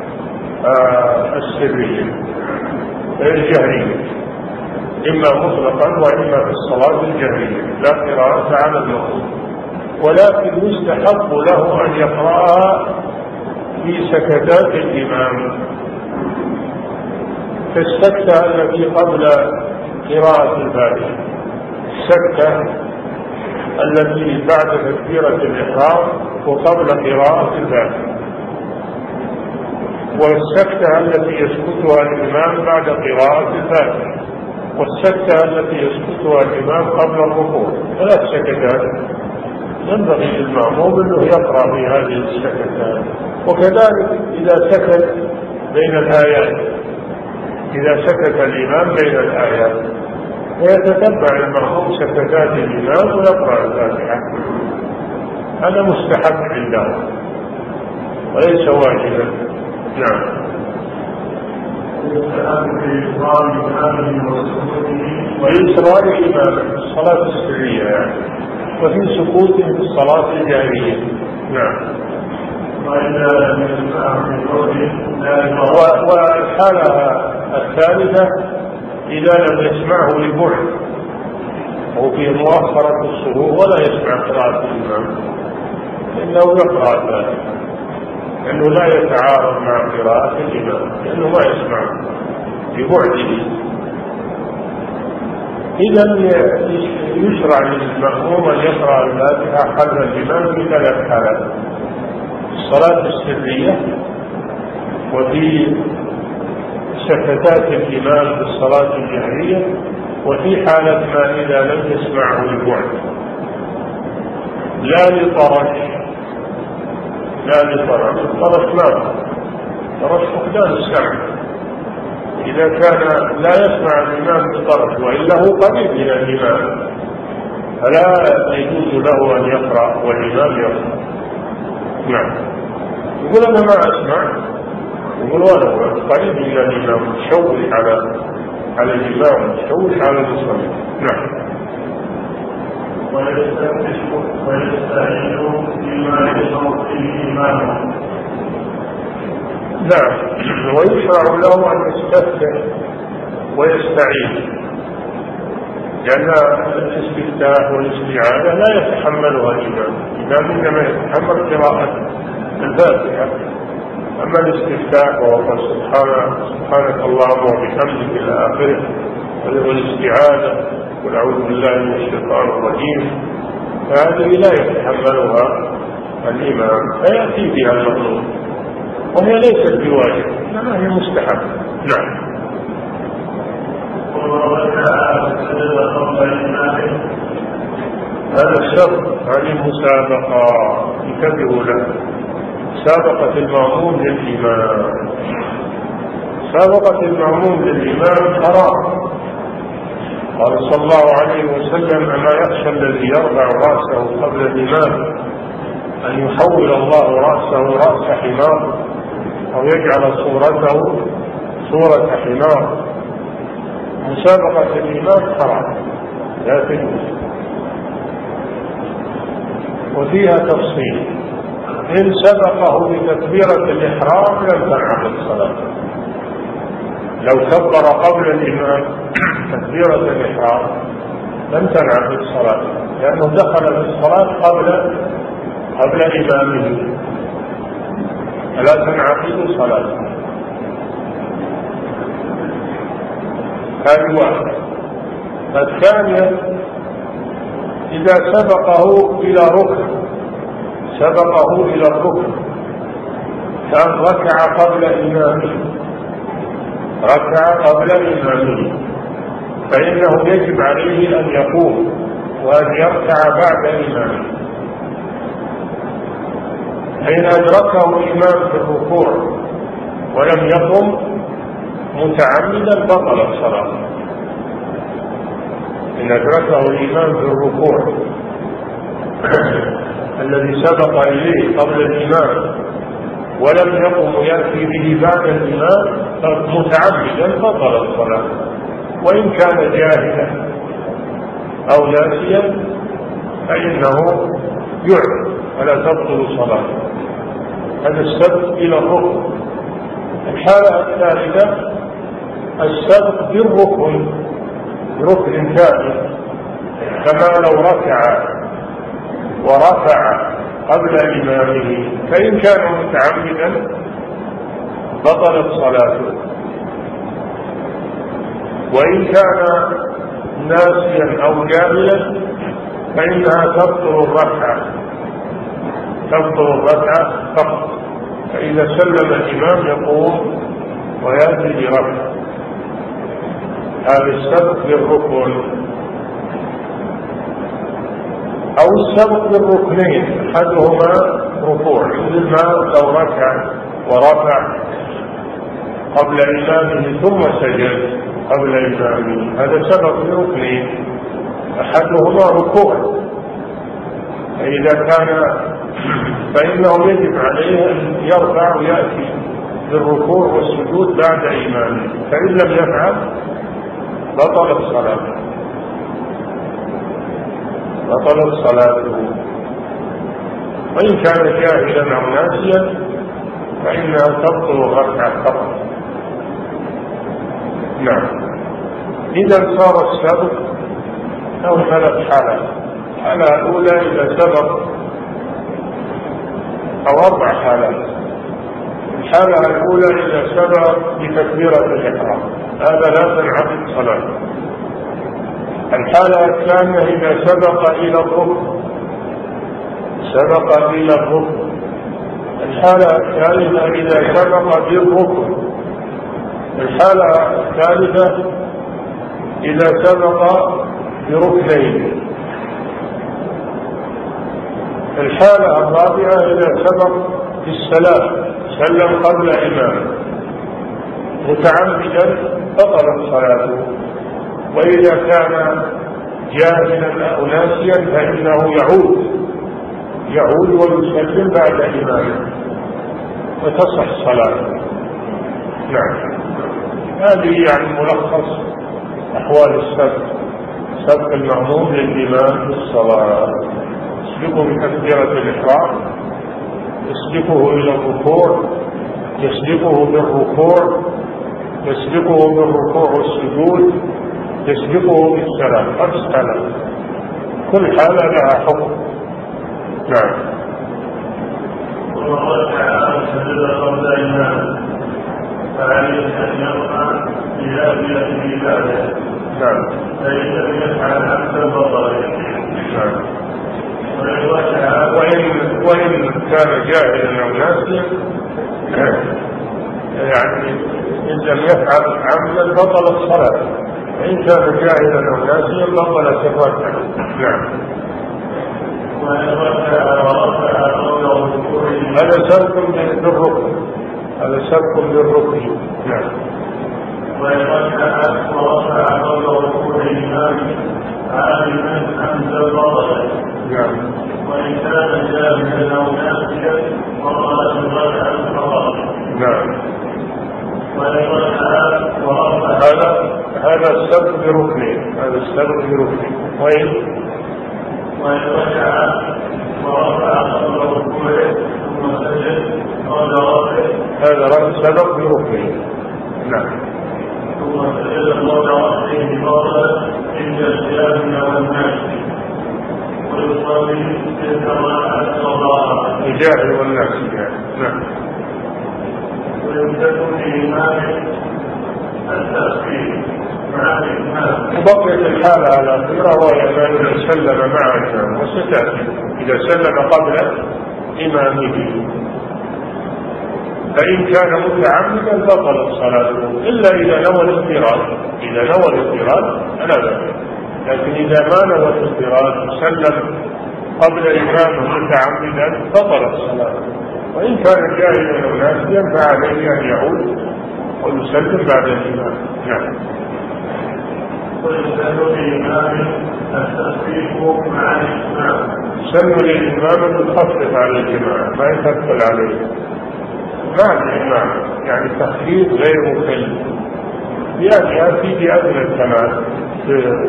السرية الجهرية، إما مطلقا وإما في الصلاة الجهرية، لا قراءة على المأموم، ولكن يستحق له أن يقرأها في سكتات الإمام، كالسكتة التي قبل قراءة الفاتحة، السكتة التي بعد تكبيرة الإحرام وقبل قراءة الفاتحة، والسكتة التي يسكتها الإمام بعد قراءة الفاتحة، والسكتة التي يسكتها الإمام قبل الركوع. 3 سكتات ينبغي للمأموم أنه يقرأ في هذه السكتات. وكذلك إذا سكت بين الآيات، إذا سكت الإمام بين الآيات ويتتبع المأموم سكتات الإمام ويقرأ الفاتحة، هذا مستحب عنده وليس واجبا. نعم. ويسرى الإمام في الصلاة السرية يعني، وفي سكوته في الصلاة الجهرية. نعم. والحالة الثالثة إذا لم يسمعه لبعد، هو في مؤخرة الصفوف ولا يسمع قراءة الإمام، إنه يقرأ الفاتحة، لأنه لا يتعارض مع قراءة الإمام، لأنه ما يسمع ببعده. إذا يشرع للمأموم أن يقرأ الفاتحة خلف الإمام في 3 حالات: الصلاة السرية، وفي سكتات الإمام في الصلاة الجهرية، وفي حالة ما إذا لم يسمعه لبعد، لا لطرش. الطرش ما طرش فقدان السمع، إذا كان لا يسمع الإمام بطرش وإلا هو قريب من الإمام فلا يجوز له أن يقرأ والإمام يقرأ. نعم. يقول أنا ما أسمع، يقول وأنا قريب من الإمام، تشوش على الإمام، تشوش على المصلي. نعم. ويستعين بما يشرع فيه إمامه. نعم. ويشرع له أن يستفتح ويستعين، لأن الاستفتاح والاستعاذة لا يتحملها الإمام إنما يتحمل قراءة الفاتحة. أما الاستفتاح وهو سبحانك اللهم وبحمدك إلى آخره، والاستعاذة قل أعوذ بالله من الشيطان الرجيم، فهذه لا يتحملها الإمام فيأتي بها المأموم، وهي ليست بواجب إنما هي مستحب. نعم. هذا الشرط، هذه المسابقة انتبهوا له، سابقة المأموم للإمام. سابقة المأموم للإمام حرام. قال صلى الله عليه وسلم: أما يخشى الذي يرفع رأسه قبل الإمام أن يحول الله رأسه رأس حمار أو يجعل صورته صورة حمار. مسابقة الإمام حرام لا تجوز، وفيها تفصيل. إن سبقه بتكبيرة الإحرام لم تنعقد صلاته. لو كبر قبل الإمام تكبيرة الإحرام لم تنعقد صلاته، لأنه دخل في الصلاة قبل إمامه، فلا تنعقد صلاته. هذه واحدة. الثانية إذا سبقه إلى الركن كان ركع قبل إمامه فإنه يجب عليه أن يقوم وأن يركع بعد إمامه. فإن أدركه الإمام في الركوع ولم يقم متعمدا بطلت صلاته. إن أدركه الإمام في الركوع الذي سبق إليه قبل الإمام ولم يقم يأتي به بعد الإمام متعمدا بطلت الصلاة، وإن كان جاهلا أو ناسيا فإنه يعد ولا تبطل صلاته. هذا السبق إلى الركن. الحالة الثالثة السبق بالركن، ركن ثاني، كما لو ركع ورفع قبل إمامه فإن كان متعمدا بطلت صلاته، وإن كان ناسيا أو جاهلا فإنها تبطل الركعة فقط. فإذا سلم الإمام يقوم ويأتي بركعة. هذا السبق بالركن. أو السبق بالركنين أحدهما ركوع، مثل ما لو ركع ورفع قبل إمامه ثم سجد قبل إمامه، هذا سبق بركنين أحدهما ركوع. فإنه يجب عليه أن يرفع ويأتي بالركوع والسجود بعد إمامه، فإن لم يفعل بطلت صلاته. وإن كان جاهلا أو ناسيا فإنها تبطل الركعة فقط. نعم. إذا صار السبق له 3 حالات. الحالة الأولى إذا سبق، أو 4 حالات. الحالة الأولى إذا سبق بتكبيرة الإحرام، هذا لا تنعقد صلاته. الحالة الثانية إذا سبق إلى الركن. الحالة الثالثة إذا سبق بالركن. الحالة الثالثة إذا سبق بركنين. الحالة الرابعة إذا سبق بالسلام، سلم قبل إمامه متعمدا بطلت صلاته. وإذا كان جاهلا أو ناسيا فإنه يعود ويسلم بعد إمامه وتصح صلاته. نعم. هذه يعني ملخص أحوال السبق. سبق المأموم للإمام في الصلاة: يسبقه بتكبيرة الإحرام، يسبقه إلى الركوع، يسبقه بالركوع والسجود، يسبقه بالسلام. 5 حالات، كل حالة لها حكم. نعم. ومن ركع أو سجد قبل إمامه فعليه أن يرفع بهذه بعده. نعم. فإن لم يفعل عمدا بطل. نعم. وإن كان جاهلا أو ناسيا يعني إن لم يفعل عمدا بطل الصلاة، وإن كان جاهلا أو ناسيا بطلت الركعة. نعم. هذا سبق بالركن. نعم. وإن ركع ورفع قبل ركوع الإمام عالما عمدا بطل. نعم. وإن كان جاهلا أو ناسيا بطلت الركعة فقط. نعم. وإن ركع ورفع هذا السبق بركن. وإن ركع ورفع قبل ركوعه هذا سبق بركنه. نعم. ثم تجد قول رأسه بفضل عند القيام والناس ويصلي بالجماعة الصلاة الجاهل والناس. نعم. ويمتد لإمام التأخير مع الإمام. وبقيت الحالة الأخيرة وهي من سلم مع الإمام، وستأتي إذا سلم قبل إمامه، فإن كان متعمدا بطلت صلاته إلا إذا نوى الانفراد. إذا نوى الانفراد فلا بأس، لكن إذا ما نوى الانفراد وسلم قبل إمامه متعمدا بطلت صلاته. وإن كان جاهلا أو ناسيا فعليه أن يعود ويسلم بعد الإمام. نعم. سن للإمام الخفف على الجماعة، ما يثقل عليه مع الإمام، يعني تخفيف غير مكلف، يأتي بأدنى الكمال في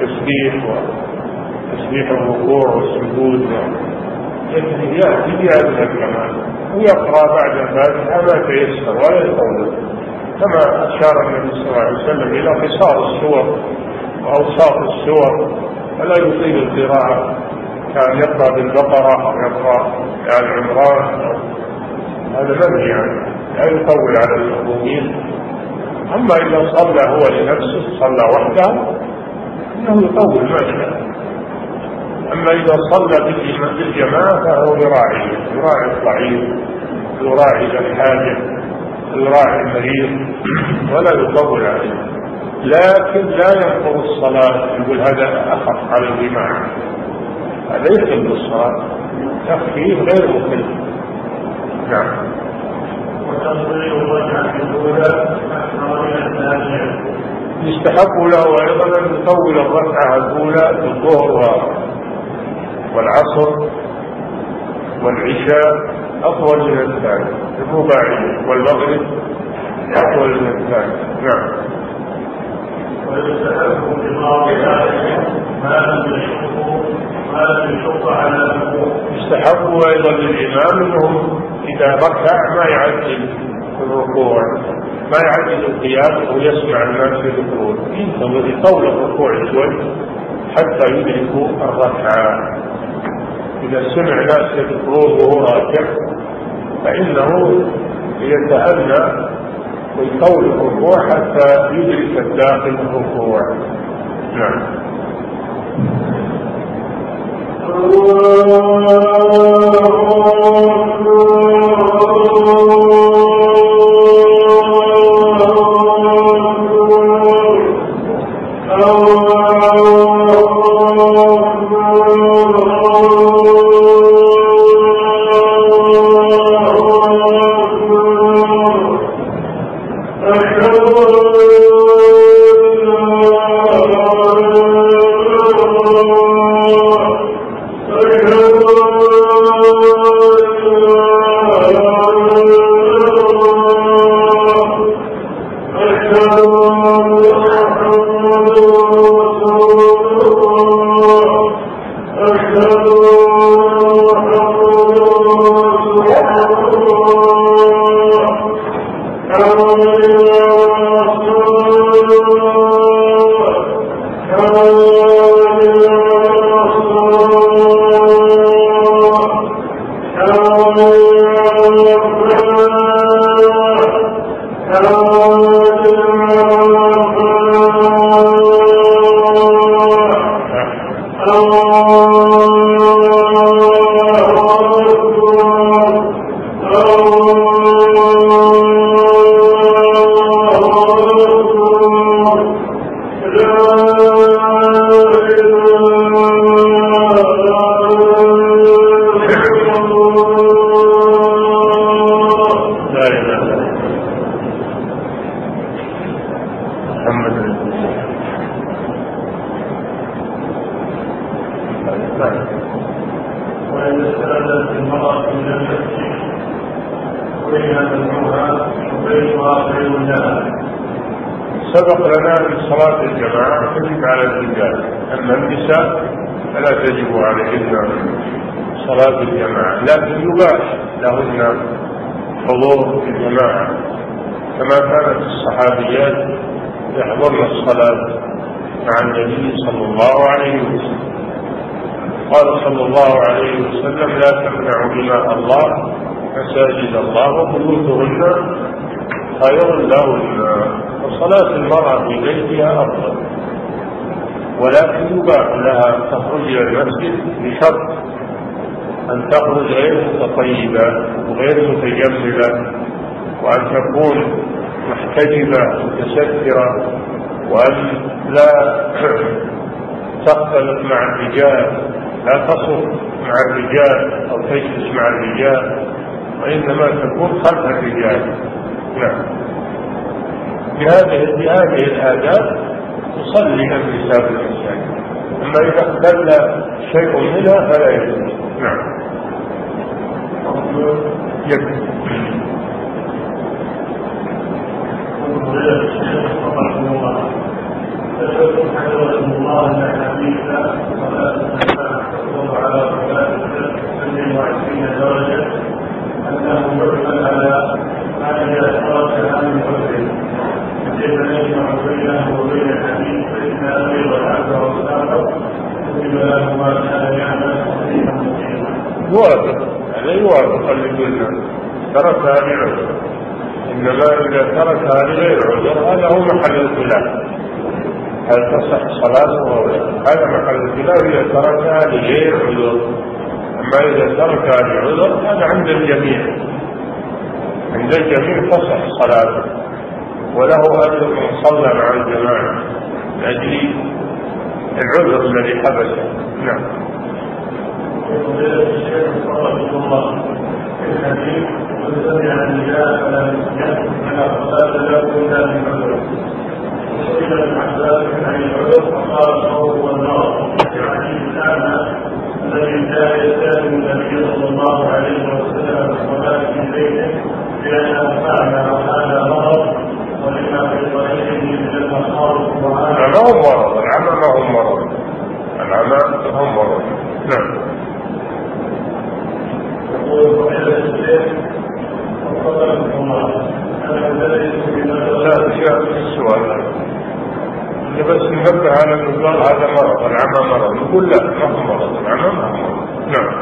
تسبيح الركوع والسجود، يأتي بأدنى الكمال، ويقرأ بعد الفاتحة ما تيسر ولا يطول، كما أشار النبي صلى الله عليه وسلم إلى قصار السور وأوساط السور، فلا يطيل القراءة، كان يقرأ بالبقرة أو يقرأ آل عمران، هذا منهي عنه، لا يطول على المأمومين. أما إذا صلى هو لنفسه صلى وحده إنه يطول ما شاء. أما إذا صلى بالجماعة فهو يراعي الضعيف، يراعي الحاجة، يراعي المريض، ولا يطول عليه، لكن لا ينقض الصلاة. يقول هذا أخف على الجماعة، هذا يخل الصلاة، تخفيف غير مكلف. نعم. يستحق له أيضا أن يطول الركعة الأولى في الظهر والعصر والعشاء أطول من الثاني، الرباعي والمغرب أطول من الثاني. نعم. ويستحق ببعض ذلك ما لم يشق على الوقوف. يستحق أيضا للإمام أنه إذا ركع ما يعجل الركوع، ما يعجل القيام ويسمع الناس يذكرون، يطول الركوع شوي حتى يدركوا الركعة. إذا سمع ناس يذكرون وهو راكع فإنه يتأنى ويطول الركوع حتى يدرك الداخل الركوع. نعم. سبق لنا في صلاة الجماعة تجب على الرجال، أما النساء فلا تجب عليهن صلاة الجماعة، لكن يباح لهن حضور الجماعة كما كانت الصحابيات يحضرن الصلاة مع النبي صلى الله عليه وسلم. قال صلى الله عليه وسلم: لا تمنعوا إماء الله مساجد الله وبيوتهن خير لهن. وصلاة المرأة في بيتها أفضل، ولكن يباح لها تخرج إلى المسجد بشرط أن تخرج غير متطيبة وغير متجملة، وأن تكون محتجبة متسترة، وأن لا تختلط مع الرجال، لا تصف مع الرجال أو تجلس مع الرجال، وإنما تكون خلف الرجال. نعم. بهذه الآداب تصلي النساء في المساجد، أما إذا اختل شيء منها فلا يجوز. نعم. يكفي. يوافق اللي قلنا تركها لعذر، إنما إذا تركها لغير عذر هذا هو محل الخلاف، هل تصح صلاته أو لا؟ هذا محل الخلاف إذا تركها لغير عذر. أما إذا تركها لعذر هذا عند الجميع، عند الجميع تصح صلاته، وله أجر من صلى مع الجماعة لأجل العذر الذي حبسه. نعم. الحديث وسمع النداء فلا يسمع فلا صلاة له إلا من عذر. وسئل ابن عباس عن العذر فقال الصوت والنار يعني الأعمى الذي كان يستأذن النبي صلى الله عليه وسلم الصلاة في بيته بأنه أعمى وهذا مرض، ولما في طريقه من المخاوف العمى هو مرض، العمى ما هو مرض، العمى هو مرض. نعم. لا شيء في السؤال، بس ننبه على أنه قال هذا مرض، العمى مرض، نقول لا ما هو مرض، العمى ما هو مرض. نعم.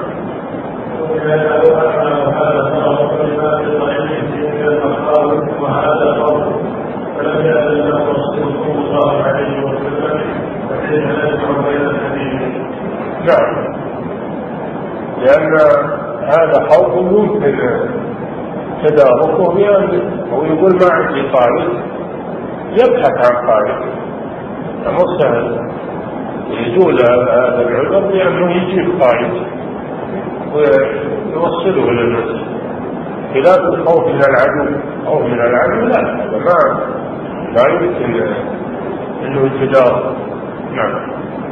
وهذا فرض فلم يأذن له رسول الله عليه وسلم فكيف يجمع بين الحديثين؟ نعم، لأن هذا خوف يمكن تداركه بأن هو يقول ما عندي قائد، يبحث عن قائد، أمر سهل يزول هذا العذر بأنه يجيب قائد ويوصله إلى المسجد، خلاف الخوف من العدو أو من العدو لا، هذا ما يمكن أنه يتدارك. نعم.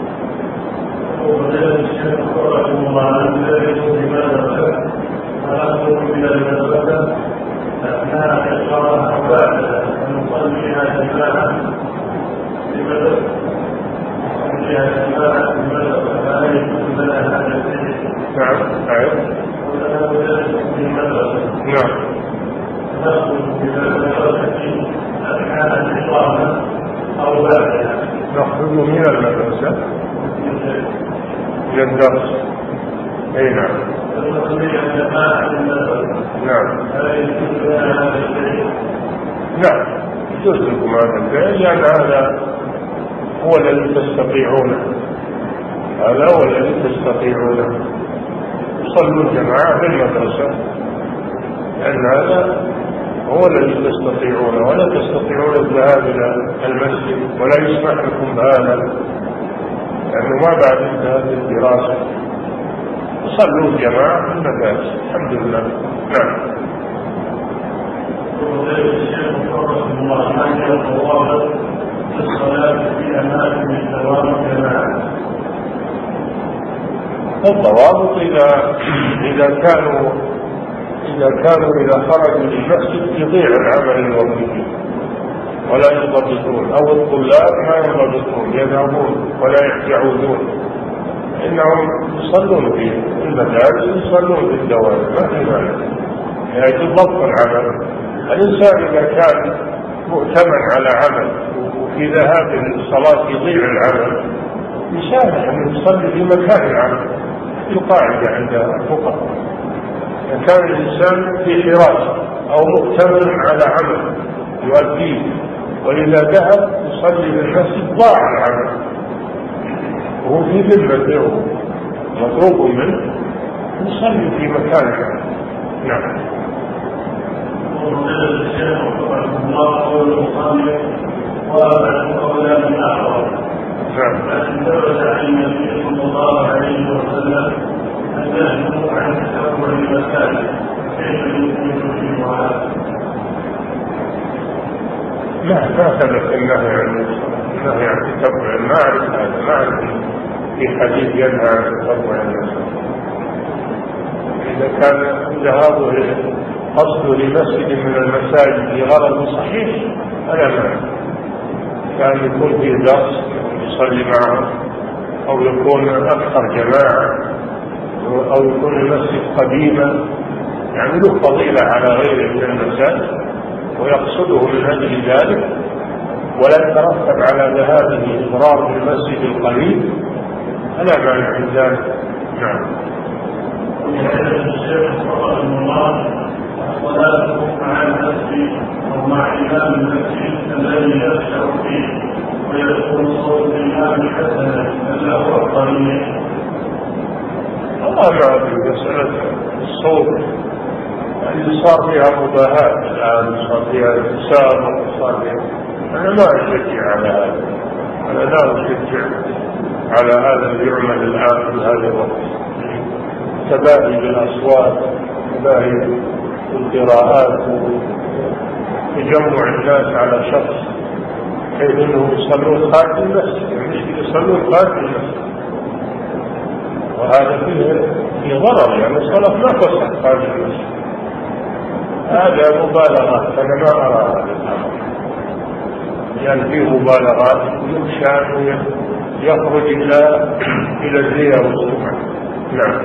نخرج من المدرسة إلى الدرس. أي نعم. نعم. نعم يجوز لكم هذا الفعل، لأن هذا هو الذي تستطيعونه، هذا هو الذي تستطيعونه، صلوا الجماعة في المدرسة، لأن هذا هو الذي تستطيعونه، ولا تستطيعون الذهاب إلى المسجد ولا يسمح لكم بهذا، لأنه ما بعد انتهت الدراسة، صلوا الجماعة في المدارس. الحمد لله. نعم. الضوابط إذا خرجوا للمسجد يضيع العمل الوظيفي ولا ينضبطون، أو الطلاب ما ينضبطون، يذهبون ولا يعودون، إنهم يصلون فيه المدارس يصلون في الدوام، ما في مانع، يعني ضبط العمل. الإنسان إذا كان مؤتمن على عمل وفي ذهاب الصلاة يضيع العمل يسامح أن يصلي في مكان العمل. القاعدة عند الفقهاء إذا كان الإنسان في حراسة أو مؤتمن على عمل يؤديه وإذا ذهب يصلي في المسجد ضاع العمل وهو في ذمته مطلوب منه يصلي في مكان العمل. نعم. لكن ثبت عن النبي صلى الله عليه وسلم أنه عن تتبع المساجد كيف يمكن في هذا؟ ما ثبت النهي عن تتبع، ما أعرف هذا، ما أعرف في حديث ينهى عن تتبع المساجد. إذا كان ذهابه قصده لمسجد من المساجد لغرض صحيح فلا مانع، كان يكون فيه درس يصلي معه أو يكون أكثر جماعة أو يكون المسجد قديما يعني له فضيلة على غيره من المساجد ويقصده من أجل ذلك ولا يترتب على ذهابه إضرار بالمسجد القريب فلا مانع من ذلك. نعم. الصلاة مع المسجد أو مع إمام المسجد الذي يخشع فيه ويكون صوت الإمام حسنا ألا هو الطريق؟ والله ما في مسألة الصوت اللي صار فيها مباهاة الآن، صار فيها تسابق، صار فيها، أنا ما أشجع على هذا، أنا لا أشجع على هذا اللي يعمل الآن في هذا الوقت، تباهي بالأصوات، تباهي بالقراءات، تجمع الناس على شخص حيث أنهم يصلون خارج المسجد، يعني يصلون خارج المسجد، وهذا فيه ضرر، يعني الصلاة ما تصح خارج المسجد، هذا مبالغات، أنا ما أرى هذا الأمر، يعني فيه مبالغات يخشى أن يخرج إلى الرياء والسمعة. نعم.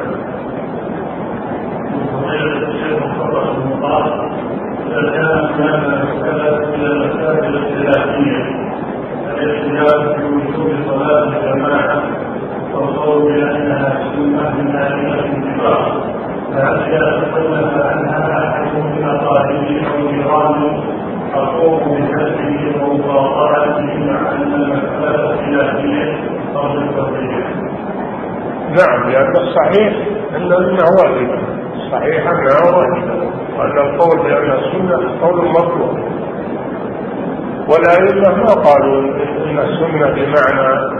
إذا كان هناك إلى المساجد الاختلافية الاختلاف في وجوب صلاة الجماعة والقول بأنها سنة من هذه الاتفاق، فهل يتخلف عنها أحد من أقاربه أو جيرانه أقوم بحسبه ومقاطعته مع أن المسألة خلافية أو بالتوفيق؟ نعم، لأن الصحيح أنها واجبة، صحيح أنها واجبة، وأن القول بأن السنة قول مطلوب، والأئمة ما قالوا إن السنة بمعنى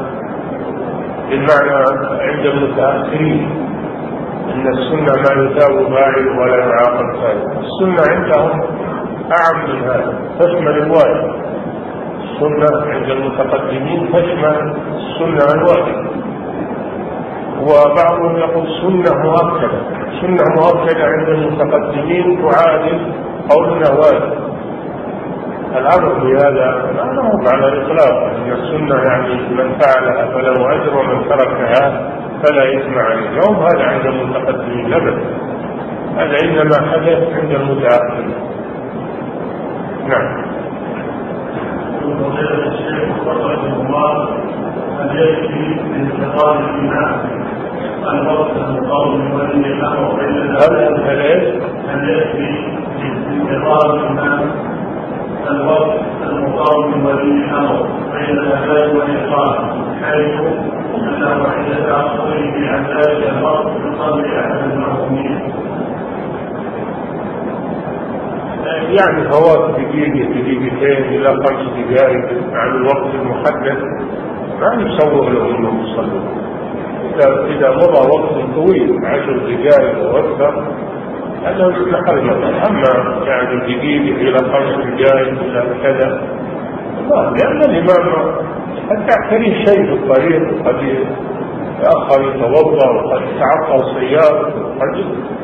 عند المتأخرين إن السنة ما يثاب فاعل ولا يعاقب فاعل، السنة عندهم أعم من هذا، تشمل الواجب، السنة عند المتقدمين تشمل السنة الواجب، وبعضهم يقول سنة مؤكدة عند المتقدمين تعادل قولنا واجب. الأمر بهذا لا نهض على الإطلاق، أن السنة يعني من فعلها فله أجر ومن تركها فلا إثم عليه، يوم هذا عند المتقدمين أبدا، هذا إنما حدث عند المتأخرين. نعم. هل يكفي بانتقال الإمام الوقت المقاوم ولي الأمر هل يكفي بانتقال الإمام الوقت المقاوم ولي الأمر بين الأذان والإقامة حيث أنه عند تأخره عن ذلك الوقت يصلي أحد المأمومين؟ يعني فوات دقيقتين إلى 5 دقائق عن الوقت المحدد ما يسوغ لهم أنهم يصلون، إذا مضى وقت طويل 10 دقائق أو أكثر هذا محل، أما يعني دقيقة إلى 5 دقائق إلى كذا لا، لأن الإمام قد تعتريه شيء في الطريق، قد يتأخر يتوضأ وقد يتعطل سيارة، قد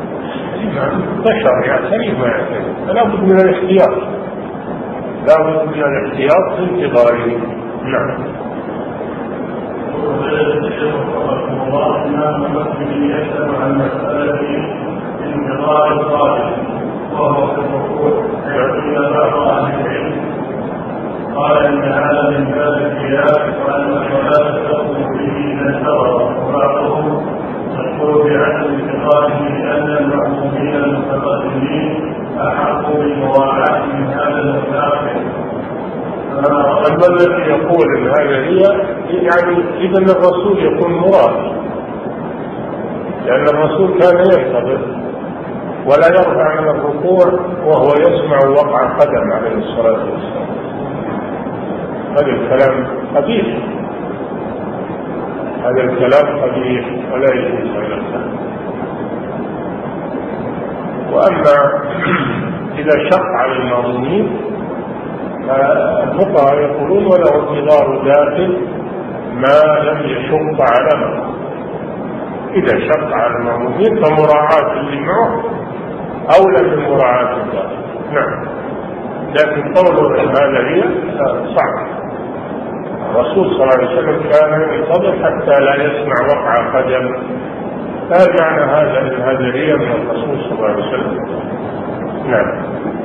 بشر يعتريه ما يعتريه، فلا بد من الاحتياط، لا بد من الاحتياط في انتظاره. نعم. الله إمام المسجد يسأل عن مسألة انتظار الصلاة وهو في الركوع فيقول بعض أهل العلم قال إن هذا من باب الخلاف وأن الصلاة تقوم به إذا انتظر، وبعضهم يقول بعدم انتظاره لأن المأمومين المتقدمين أحق بالموالاة من هذا المتأخر. أما الذي يقول إن هذا هي يعني إذا الرسول يكون مراد، لأن الرسول كان ينتظر ولا يرفع من الركوع وهو يسمع وقع قدم عليه الصلاة والسلام. هذا الكلام قبيح، هذا الكلام قبيح ولا يجوز هذا الكلام. وأما إذا شق على المأمومين فالفقهاء يقولون وله انتظار داخل ما لم يشق على من. إذا شق على المأمومين فمراعاة اللي معه أولى من مراعاة الداخل. نعم، لكن قوله هذا هي صعب. الرسول صلى الله عليه وسلم كان ينتظر حتى لا يسمع وقع قدم، فهل معنى هذا هي من الرسول صلى الله عليه وسلم؟ نعم.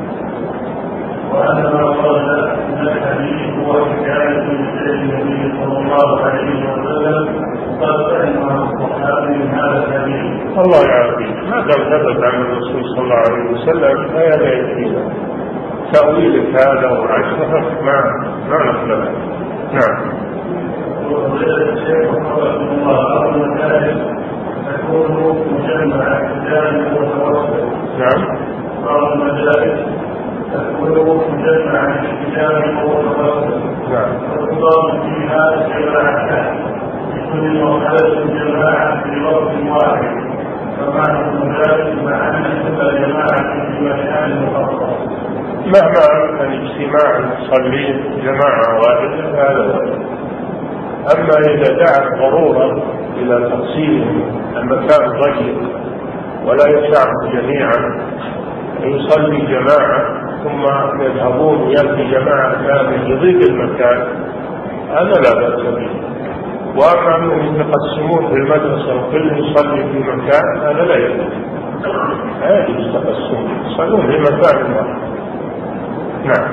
وأن ما قال أن الحديث هو حكاية من النبي صلى الله عليه وسلم قد فهم الصحابي من هذا الحديث. الله يعافيك، ما دام ثبت عن الرسول صلى الله عليه وسلم فهذا يكفينا. تأويلك هذا وعشرة ما نقبله. نعم. وغير الشيخ رحمه الله أو المسائل تكون مجمع كتاب وتوسل. نعم. بعض المجالس تكون مجمع كتاب وتوسل. نعم. والنظام فيها جماعة لكل مرحلة جماعة في وقت واحد، فمعنى المجالس مع أن كل جماعة في مكان مخصص. مهما أمكن اجتماع المصلين جماعة واحدة هذا هو. أما إذا دعت ضرورة إلى تقسيم المكان ضيق ولا يسعهم جميعا يصلي جماعة ثم يذهبون يأتي جماعة ثانية يضيق المكان، هذا لا بأس به. وأما أنهم يتقسمون في المدرسة وكل يصلي في مكان هذا لا يجوز. هذه التقسم يصلون في مكان واحد. نعم.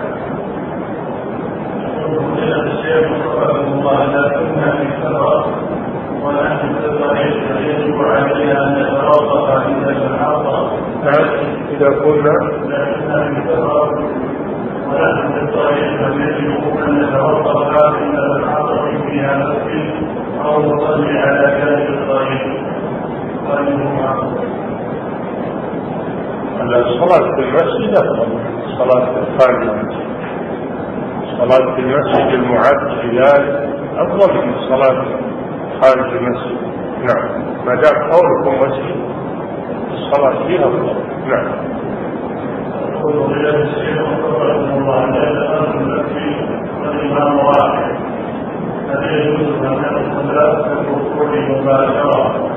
الشيخ رحمه الله لا كنا في سفر ونحن في الطريق يجب علينا أن نتوقف عند المحطة. إذا كنا في سفر ونحن في الطريق يجب أن نتوقف عند المحطة فيها مسجد أو نصلي على جانب الطريق. الصلاة في المسجد أفضل الصلاة خارج المسجد. الصلاة في المسجد المعد لذلك أفضل من الصلاة خارج المسجد. نعم، ما دام قولكم مسجد الصلاة فيها أفضل. نعم. الإمام واحد هذا يجوز أن الصلاة في الركوع مباشرة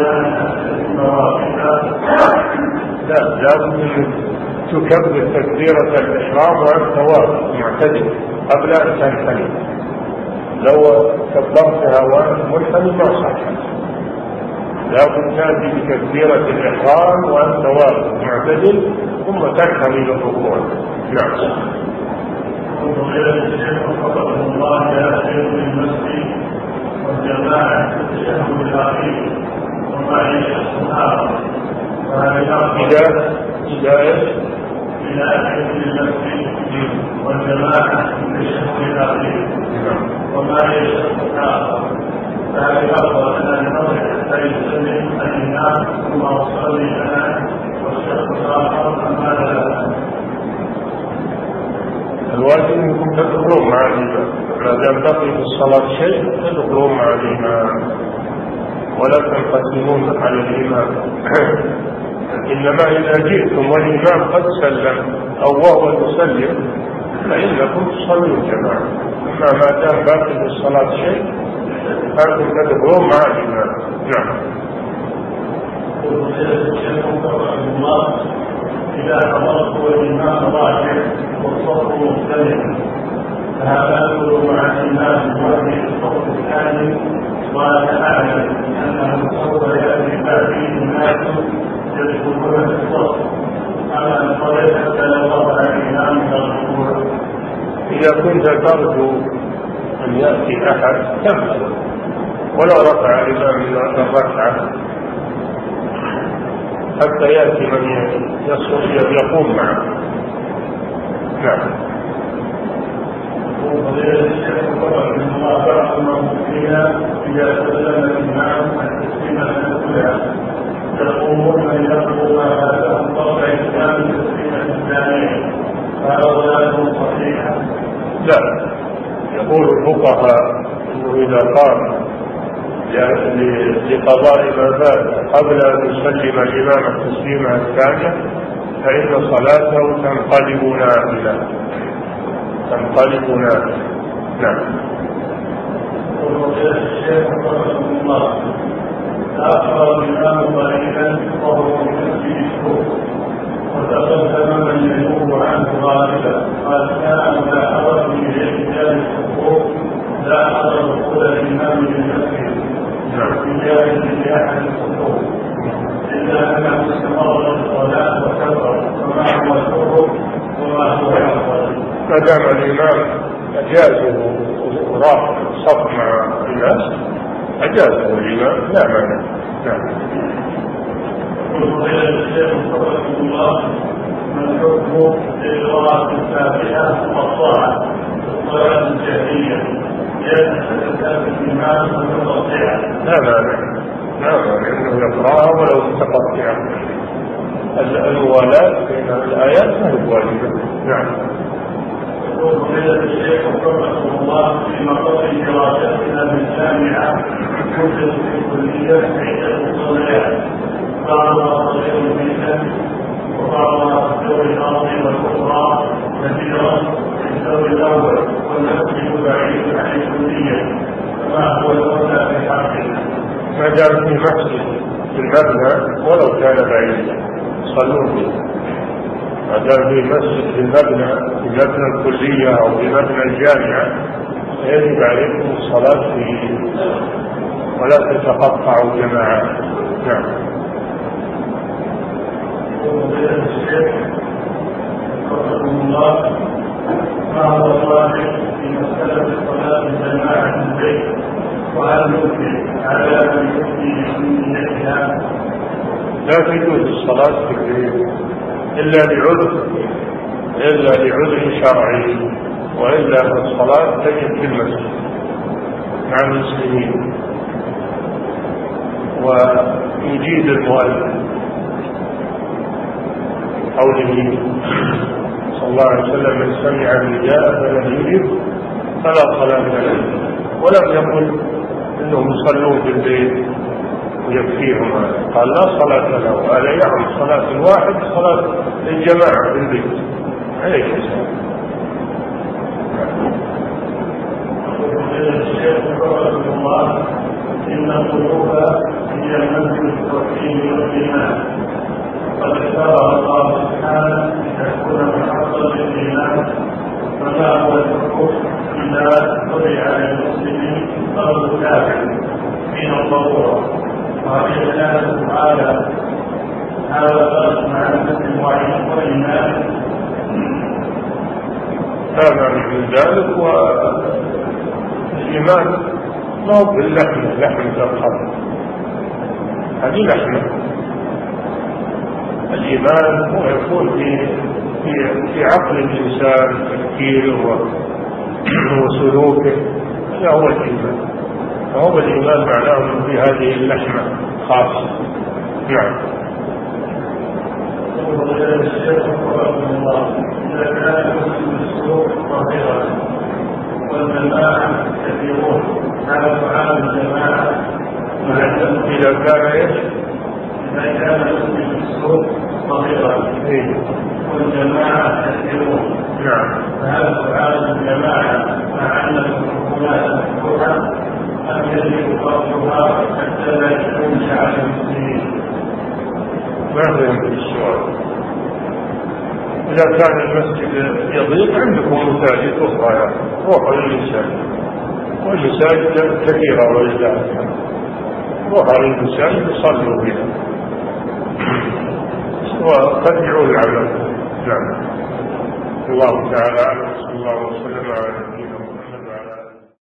لا بد أن تكبر تكبيرة الإحرام وأنت واقف معتدل قبل أن تنحني. لو كبرتها وأنت منحني ما صح. لا بد تأتي بتكبيرة الإحرام وأنت واقف معتدل ثم تنحني للركوع. نعم. وغير الشيخ فقط الله يا شيخ المسجد والجماعة في التشهد الأخير ومعيش الصحابة إلى أهل المسجد والجماعة في التشهد الأخير ومعيش الصحابة، فهل أفضل أن ننظر حتى يسلم الإمام ثم أصلي أنا والشخص الآخر أم ماذا لا؟ الواجب أنكم تدخلون مع الإمام، ما دام بقي في الصلاة شيء تدخلون مع الإمام ولا تنقسمون على الإمام. إنما إذا جئتم والإمام قد سلم أو وهو يسلم فإنكم تصلون جماعة. أما ما دام باقي في الصلاة شيء فأنتم تدخلون مع الإمام. نعم. إذا حضرت والإمام راجع والصف مختلف فهذا يدخل مع الإمام وفي الصف الثاني وأنا أعلم أنه كنت ترجو أن يأتي أحد تمشي ولو رفع الإمام الركعة حتى يأتي من يقوم معه. نعم. إذا سلم الإمام التسليم الأولى يقومون من يقوم هذا طبع الإسلام التسليم الثاني هذا ضلال صحيح؟ لا، يقول الفقهاء إنه إذا قام لقضاء ما فات قبل أن يسلم الإمام التسليمة الثانية فإن صلاته تنقلب نافلة. نعم. الشيخ رحمه الله تأخر الإمام قليلا وهو في مسجد الشهور وتقدم من ينوب عنه غالبا قال كان ملاحظة إليه جانب الشهور لا أثر دخول الإمام للمسجد بجانب لأحد الشهور إلا أنه استمر الصلاة وكبر وما هو الشهور وما هو الأفضل. ما دام الإمام أجازه وراح صف مع الناس أجازه الإمام لا مانع. نعم. الشيخ رحمه الله من حكم للقراءة الفاتحة والطاعة الصلاة الجهرية يتحدث الإمام متقطعا؟ لا مانع إنه يقرأها ولو متقطعا. الولاء بين الآيات ما هي واجبة. نعم. وقال الشيخ رحمه الله في مقر دراستنا بالجامعة كتب في كلية عدة صلاة بعضها صغير جدا وبعضها في الدور الأرضي والأخرى كثيرا في الدور الأول والمسجد بعيد عن الكلية فما هو الأولى في حقه؟ ما دام في مسجد في المبنى ولو كان بعيدا صلوا به. ما دام في مسجد في مبنى الكلية أو في مبنى الجامعة يجب عليكم الصلاة فيه ولا تتقطعوا جماعات. نعم. الشيخ رحمه الله ما هو الراجح في مسألة الصلاة الجماعة في البيت وهل يمكن على من يؤتي بسنتها؟ لا تجوز الصلاة في البيت إلا لعذر شرعي وإلا فالصلاة تجب في المسجد مع المسلمين ويجيد المؤذن قوله صلى الله عليه وسلم من سمع النداء فلم يجب فلا صلاة له ولم يقل انهم يصلون في البيت ويكفيهم هذا قال لا صلاة له هذا يعني صلاة الواحد صلاة الجماعة في البيت عليك الشيخ رحمه الله إن القلوب هي منزل التوحيد والإيمان قد اختار الله سبحانه أن تكون محطا للإيمان فما هو الحكم إذا طبع للمسلمين أو الكافر من الضرورة وهذه الله تعالى هذا مع المسلم والإيمان هذا من ذلك. والإيمان ما هو باللحمة القلب هذه لحمة. الإيمان هو يكون في عقل الإنسان تفكيره وسلوكه هذا هو الإيمان. فهو الإيمان معناه في هذه اللحمة خاصة. نعم. الشيخ رحمه الله إذا كان مسلم السلوك ظاهرا والجماعة كثيرون على فعال الجماعة إذا كان مسلم السلوك ظاهرا والجماعة كثيرون نعم فهل فعال الجماعة مع أن الحكومات مفتوحة أم يجب فرضها حتى لا يكون شعب المسلمين؟ ما فهمت السؤال. إذا كان المسجد يضيق عندكم مساجد أخرى روحوا للمساجد والمساجد كثيرة ولله روحوا للمساجد يصلوا بها وتبعوا العمل. نعم. الله تعالى الله وسلم على نبينا